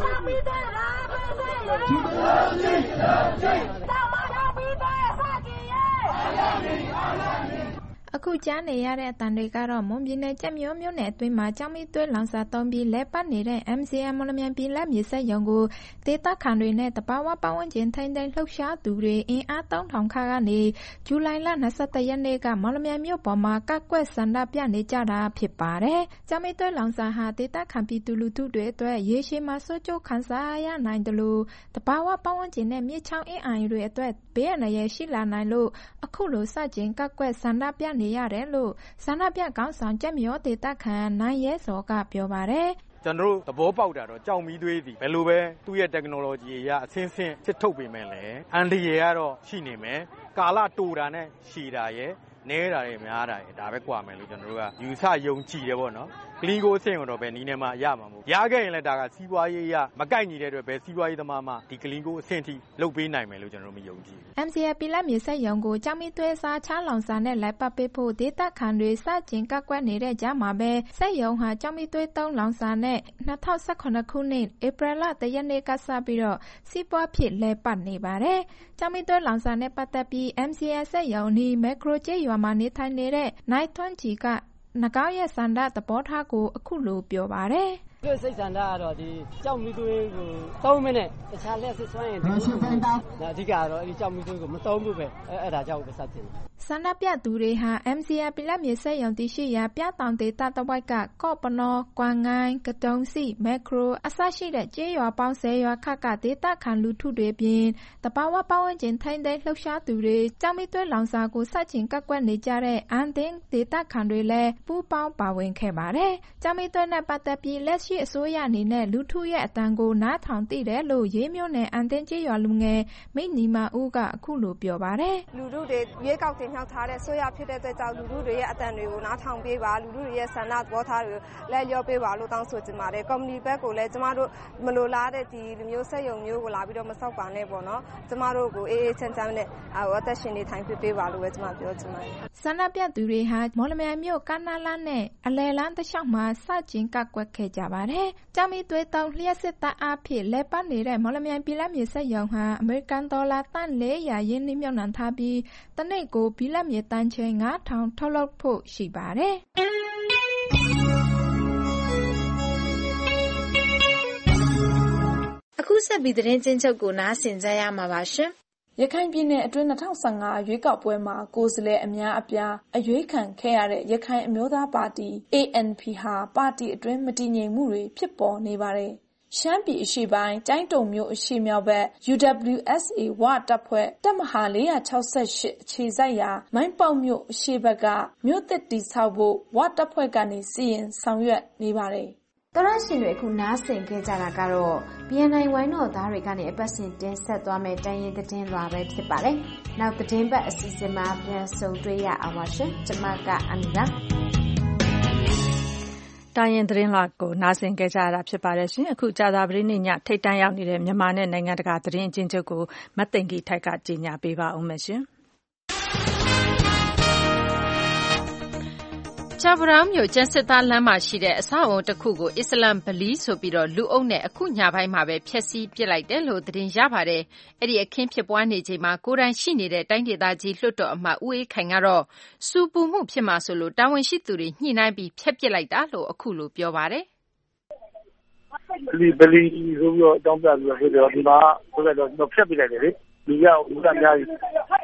S23: အခုကြားနေရတဲ့အတန်တွေကတော့မွန်ပြည်နယ်ကြက်မျိုးမျိုးနယ်အတွင်းမှာကြောင်မီသွေးလောင်စာသုံးပြီးလဲပတ်နေတဲ့ M C M မော်လမြိုင်ပြည်လက်မြေစက်ရုံကိုဒေသခံတွေနဲ့တဘာဝပတ်ဝန်းကျင်ထိန်းသိမ်းလှုပ်ရှားသူတွေအင်အားသုံးထောင်ခန့်ကနေဇူလိုင်လ၂၁ရက်နေ့ကမော်လမြိုင်မြို့ပေါ်မှာကကွက်ဆန္ဒပြနေကြတာဖြစ်ပါတယ်။ကြောင်မီသွေးလောင်စာဟာဒေသခံပြည်သူလူထုတွေအတွက်ရေရှည်မှာဆိုးကျိုးခံစားရနိုင်တယ်လို့တဘာဝပတ်ဝန်းကျင်နဲ့မြေချောင်းအင်းအိုင်တွေအတွက်ဘေးအန္တရာယ်ရှိလာနိုင်လို့အခုလိုစတင်ကကွက်ဆန္ဒပြနေရတယ်လို့ဆန္ဒပြခေါင်းဆောင်ကြက်မြောဒေသခံနိုင်ရဲစောကပြောပါတယ်
S24: ။
S8: ကျွန်တော်တို့သဘောပေါက်တာတော့ကြောင်မီးသွေးသည်ဘယ်လိုပဲသူ့ရဲ့ technology အရအဆင့်ဆင့်ဖြစ်ထုတ်ပေးမယ်လေအန်ဒီရကတော့ရှိနေမယ်ကာလတူတာနဲ့ရှည်တာရဲ့နဲတာတွေများတာရဲ့ဒါပဲကွာမယ်လို့ကျွန်တော်တို့ကယူဆယုံကြည်တယ်ပေါ့နော်ကလင်းကိုအဆင့်တော့ပဲနီးနေမှရမှာမို့ရခဲ့ရင်လည်းဒါကစီးပွားရေးရမကိုက်ညီတဲ့အတွက်ပဲစီးပွားရေးသမားမှဒီကလင်းကိုအဆင့်ထိလုပ်ပေးနိုင်မယ်လို့ကျွန်တော်တို့မယုံကြည်
S23: M C A ပီလက်မြေဆက်ယုံကိုကြောင်မီသွေးစားချလောင်စာနဲ့လိုက်ပတ်ပေးဖို့ဒေသခံတွေစတင်ကကွက်နေတဲ့ကြားမှာပဲဆက်ယုံဟာကြောင်မီသွေးသုံးလောင်စာနဲ့၂၀၁၇ခုနှစ်ဧပြီလတရက်နေ့ကစပြီးတော့စီးပွားဖြစ်လဲပတ်နေပါတယ်ကြောင်မီသွေးလောင်စာနဲ့ပတ်သက်ပြီး M C A ဆက်ယုံနီမက်ခရိုကျေးရွာမှာနေထိုင်နေတဲ့နိုင်ထွန်းကြည်ကနဂောက်ရဲ့စန္ဒသဘောထားကိုအခုလိုပြောပါတယ်
S9: တို့စိတ်ဆန္ဒကတော့ဒီကြောက်မီသွေးကိုသုံးမနဲ့တခြားလက်စစ်စွမ်းရင်ဒီလိုအဓိကတော့အဲဒီကြောက်မီသွေးကိုမသုံးဘူးပဲအဲအဲ့ဒါကြောင့်ပဲစတင်တယ်
S23: ဆန္ဒပြသူတွေဟာ M C A ပီလက်မြေဆက်ယုံတရှိရာပြတောင်ဒေသတဝိုက်ကကော့ပနောကွမ်ငိုင်းကတုံစီမက်ခရိုအစရှိတဲ့ကျေးရွာပေါင်းဆယ်ရွာခန့်ကဒေသခံလူထုတွေပြင်တဘာဝပတ်ဝန်းကျင်ထိန်းသိမ်းလှုပ်ရှားသူတွေကြောင်မီသွေးလောင်စာကိုစတင်ကကွက်နေကြတဲ့အန်တင်းဒေသခံတွေလည်းပူးပေါင်းပါဝင်ခဲ့ပါတယ်ကြောင်မီသွေးနဲ့ပတ်သက်ပြီးလက်ရှိအစိုးရအနေနဲ့လူထုရဲ့အတန်ကိုနားထောင်သိတယ်လို့ရေးမျိုးနဲ့အန်တင်းကျေးရွာလူငယ်မိတ်နီမာဦးကအခုလိုပြောပါတယ်
S10: လူထုတွေရွေးကောက်တင်မြှောက်ထားတဲ့ဆိုရဖြစ်တဲ့အတွက်ကြောင့်လူထုတွေရဲ့အတန်တွေကိုနားထောင်ပေးပါလူထုတွေရဲ့ဆန္ဒသဘောထားတွေကိုလက်လျော့ပေးပါလို့တောင်းဆိုချင်ပါတယ်ကော်မတီဘက်ကိုလည်းကျမတို့မလိုလားတဲ့ဒီလူမျိုးဆက်ယုံမျိုးကိုလာပြီးတော့မဆောက်ပါနဲ့ပေါ့နော်ကျမတို့ကိုအေးအေးချမ်းချမ်းနဲ့အသက်ရှင်နေထိုင်ပြပေးပါလို့ပဲကျမပြောချင်ပါတယ်
S23: ဆန္ဒပြသူတွေဟာမော်လမြိုင်မြို့ကနာလာနဲ့အလဲလန်းတစ်လျှောက်မှာစကျင်ကကွက်ခဲ့ကြပါတယ်ကြောင်မီသွေးတောင်လျှက်စစ်တပ်အားဖြင့်လဲပတ်နေတဲ့မော်လမြိုင်ပြည်လက်မြေဆက်ယုံဟာအမေရိကန်ဒေါ်လာတန်လေးရာရင်းနှီးမြှုပ်နှံထားပြီးတနေ့ကိုပြည်လက်မြေတန်ချိန်ငါးထောင်ထုတ်လုပ်ဖို့ရှိပါတယ်
S22: အခုဆက်ပြီးသတင်းချင်းချုပ်ကိုနားဆင်ကြရမှာပါရှင်
S3: ရခိုင်ပြည်နယ်အတွင်း၂၀၁၅ရွေးကောက်ပွဲမှာကိုယ်စားလှယ်အများအပြားအရွေးခံခဲ့ရတဲ့ရခိုင်အမျိုးသားပါတီ A N P ဟာပါတီအတွင်းမတည်ငြိမ်မှုတွေဖြစ်ပေါ်နေပါတယ်။ရှမ်းပြည်အရှေ့ပိုင်းကျိုင်းတုံမြို့အရှေ့မြောက်ဘက် U W S A ဝတပ်ဖွဲ့တပ်မဟာ၄၆၈အခြေစိုက်ရာမိုင်းပေါက်မြို့အရှေ့ဘက်ကမြို့သစ်တည်ဆောက်ဖို့ဝတပ်ဖွဲ့ကနေစီရင်ဆောင်ရွက်နေပါတယ်။
S22: တော်ရရှင်တွေအခုနားဆင်ခဲ့ကြတာကတော့ B N I ဝိုင်းတော်သားတွေကနေအပတ်စဉ်တင်ဆက်သွားမယ့်တိုင်းရင်းသတင်းလွှာပဲဖြစ်ပါတယ်။နောက်သတင်းပတ်အစီအစဉ်မှာပြန်ဆုံတွေ့ရအောင်ပါရှင်။ကျွန်မကအန်နာ
S2: တိုင်းရင်းသတင်းလွှာကိုနားဆင်ကြကြရတာဖြစ်ပါတယ်ရှင်အခုကြာသပတေးနေ့ညထိပ်တန်းရောက်နေတဲ့မြန်မာနဲ့နိုင်ငံတကာသတင်းအကျဉ်းချုပ်ကိုမသိင်္ဂီထိုက်ကကြေညာပေးပါဦးမယ်ရှင်
S24: ချာဘရောင်းမြို့ကျန်းစစ်သားလမ်းမှာရှိတဲ့အဆောက်အုံတစ်ခုကိုအစ္စလမ်ဗလီဆိုပြီးတော့လူအုပ်နဲ့အခုညပိုင်းမှာပဲဖျက်ဆီးပစ်လိုက်တယ်လို့သတင်းရပါတယ်။အဲ့ဒီအခင်းဖြစ်ပွားနေချိန်မှာကိုယ်တိုင်ရှိနေတဲ့တိုင်းဒေသကြီးလွှတ်တော်အမတ်ဦးအေးခိုင်ကတော့စူပူမှုဖြစ်မှာဆိုလို့တာဝန်ရှိသူတွေညှိနှိုင်းပြီးဖျက်ပစ်လိုက်တာလို့အခုလိုပြောပါတယ်
S4: ။ဗလီဗလီဆိုပြီးတော့အကြောင်းပြပြီးတော့ဆိုတော့ဒီမှာဆိုတော့တော့ဖျက်ပစ်လိုက်တယ်လေ။လူကဦးကများကြီး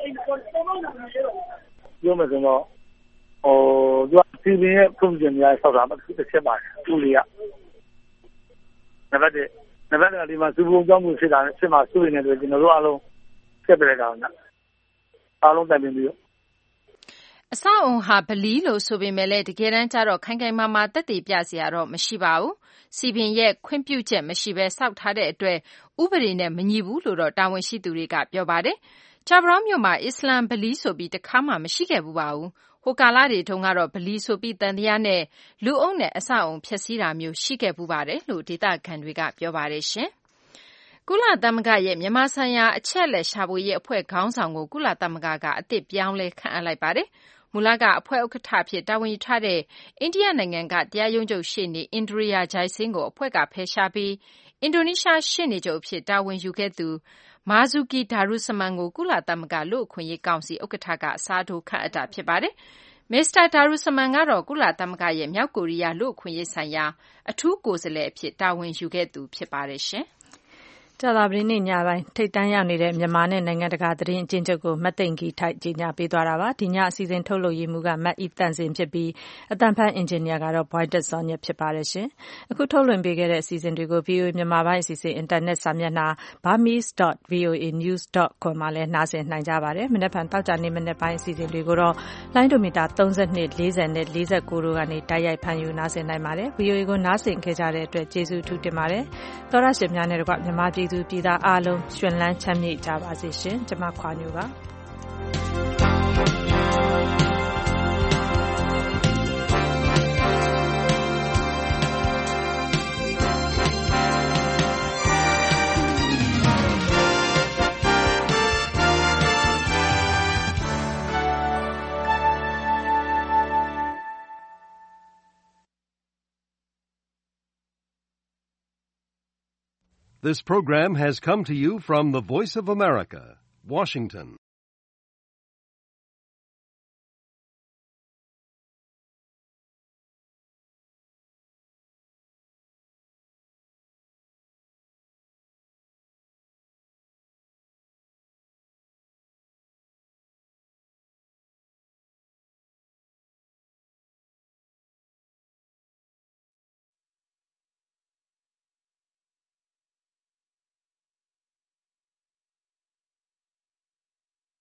S4: ပြောမယ်ဆိုတော့ဟိုသူကစီပင်ရဲ့ပုံစံများဆောက်တာမှတစ်ချက်ပါသူလေးကနံပါတ်တစ်နံပါတ်ကဒီမှာစူပုံကြောင်းမှုဖြစ်တာဖြစ်မှာစိုးနေတယ်ကျွန်တော်တို့အားလုံးဆက်ပြလိုက်တာနော်အားလုံးတိုင်ပင်ပြီး
S24: အဆောက်အုံဟာဗလီလို့ဆိုပေမဲ့လည်းတကယ်တမ်းကျတော့ခိုင်ခိုင်မာမာတက်တည်ပြစရာတော့မရှိပါဘူးစီပင်ရဲ့ခွင့်ပြုချက်မရှိဘဲစောက်ထားတဲ့အတွက်ဥပဒေနဲ့မညီဘူးလို့တော့တာဝန်ရှိသူတွေကပြောပါတယ်ချာဘရောင်းမြို့မှာအစ္စလမ်ဗလီဆိုပြီးတခါမှမရှိခဲ့ဘူးပါဘူးဟိုကာလာတွေတုန်းကတော့ဗလီဆိုပြီးတန်တရားနဲ့လူအုပ်နဲ့အဆောက်အုံဖျက်ဆီးတာမျိုးရှိခဲ့ဘူးပါတယ်လို့ဒေသခံတွေကပြောပါတယ်ရှင်ကုလသမဂ္ဂရဲ့မြန်မာဆိုင်ရာအချက်လက်ရှာဖွေရေးအဖွဲ့ခေါင်းဆောင်ကိုကုလသမဂ္ဂကအသစ်ပြောင်းလဲခန့်အပ်လိုက်ပါတယ်မူလကအဖွဲ့ဥက္ကဋ္ဌဖြစ်တာဝန်ယူထားတဲ့အိန္ဒိယနိုင်ငံကတရားရုံးချုပ်ရှေ့နေအင်ဒရီယာဂျိုင်စင်းကိုအဖွဲ့ကဖယ်ရှားပြီးအင်ဒိုနီးရှားရှေ့နေချုပ်ဖြစ်တာဝန်ယူခဲ့သူမာဇူကီဒါရုစမန်ကိုကုလသမဂ္ဂလူ့အခွင့်အရေးကောင်စီဥက္ကဋ္ဌကအစားထိုးခန့်အပ်တာဖြစ်ပါတယ်မစ္စတာဒါရုစမန်ကတော့ကုလသမဂ္ဂရဲ့မြောက်ကိုရီးယားလူ့အခွင့်အရေးဆိုင်ရာအထူးကိုယ်စားလှယ်အဖြစ်တာဝန်ယူခဲ့သူဖြစ်ပါတယ်ရှင်
S2: တကြာသပတေးနေ့ညပိုင်းထိပ်တန်းရောက်နေတဲ့မြန်မာနဲ့နိုင်ငံတကာသတင်းအကျဉ်းချုပ်ကိုမတ်သိင်္ဂီထိုက်ကြီးညာပေးသွားတာပါဒီညအစီအစဉ်ထုတ်လုပ်ရေးမှူးကမတ်ဤတန့်စင်ဖြစ်ပြီးအတန်ဖတ်အင်ဂျင်နီယာကတော့ဘွိုင်းတက်စောညက်ဖြစ်ပါတယ်ရှင်အခုထုတ်လွှင့်ပေးခဲ့တဲ့အစီအစဉ်တွေကို ဗီအိုအေ မြန်မာပိုင်းအစီအစဉ်အင်တာနက်စာမျက်နှာ burmese dot voa news dot com မှာလည်းနှာစင်နိုင်ကြပါတယ်မနက်ဖြန်တောက်ကြနေ့မနက်ပိုင်းအစီအစဉ်တွေကိုတော့လိုင်းဒိုမီတာသုံး၂ ၄၀နဲ့၄၉တို့ကနေတိုက်ရိုက်ဖန်ယူနှာစင်နိုင်ပါတယ် ဗီအိုအေ ကိုနှာစင်ခဲ့ကြတဲ့အတွက်ကျေးဇူးအထူးတင်ပါတယ်သောရရှင်များနဲ့တကွမြန်မာပြည်သူပြည်သားအားလုံးရှင်လန်းချမ်းမြေ့ကြပါစေရှင်ကျွန်မခွာညိုပါ
S11: This program has come to you from the Voice of America, Washington.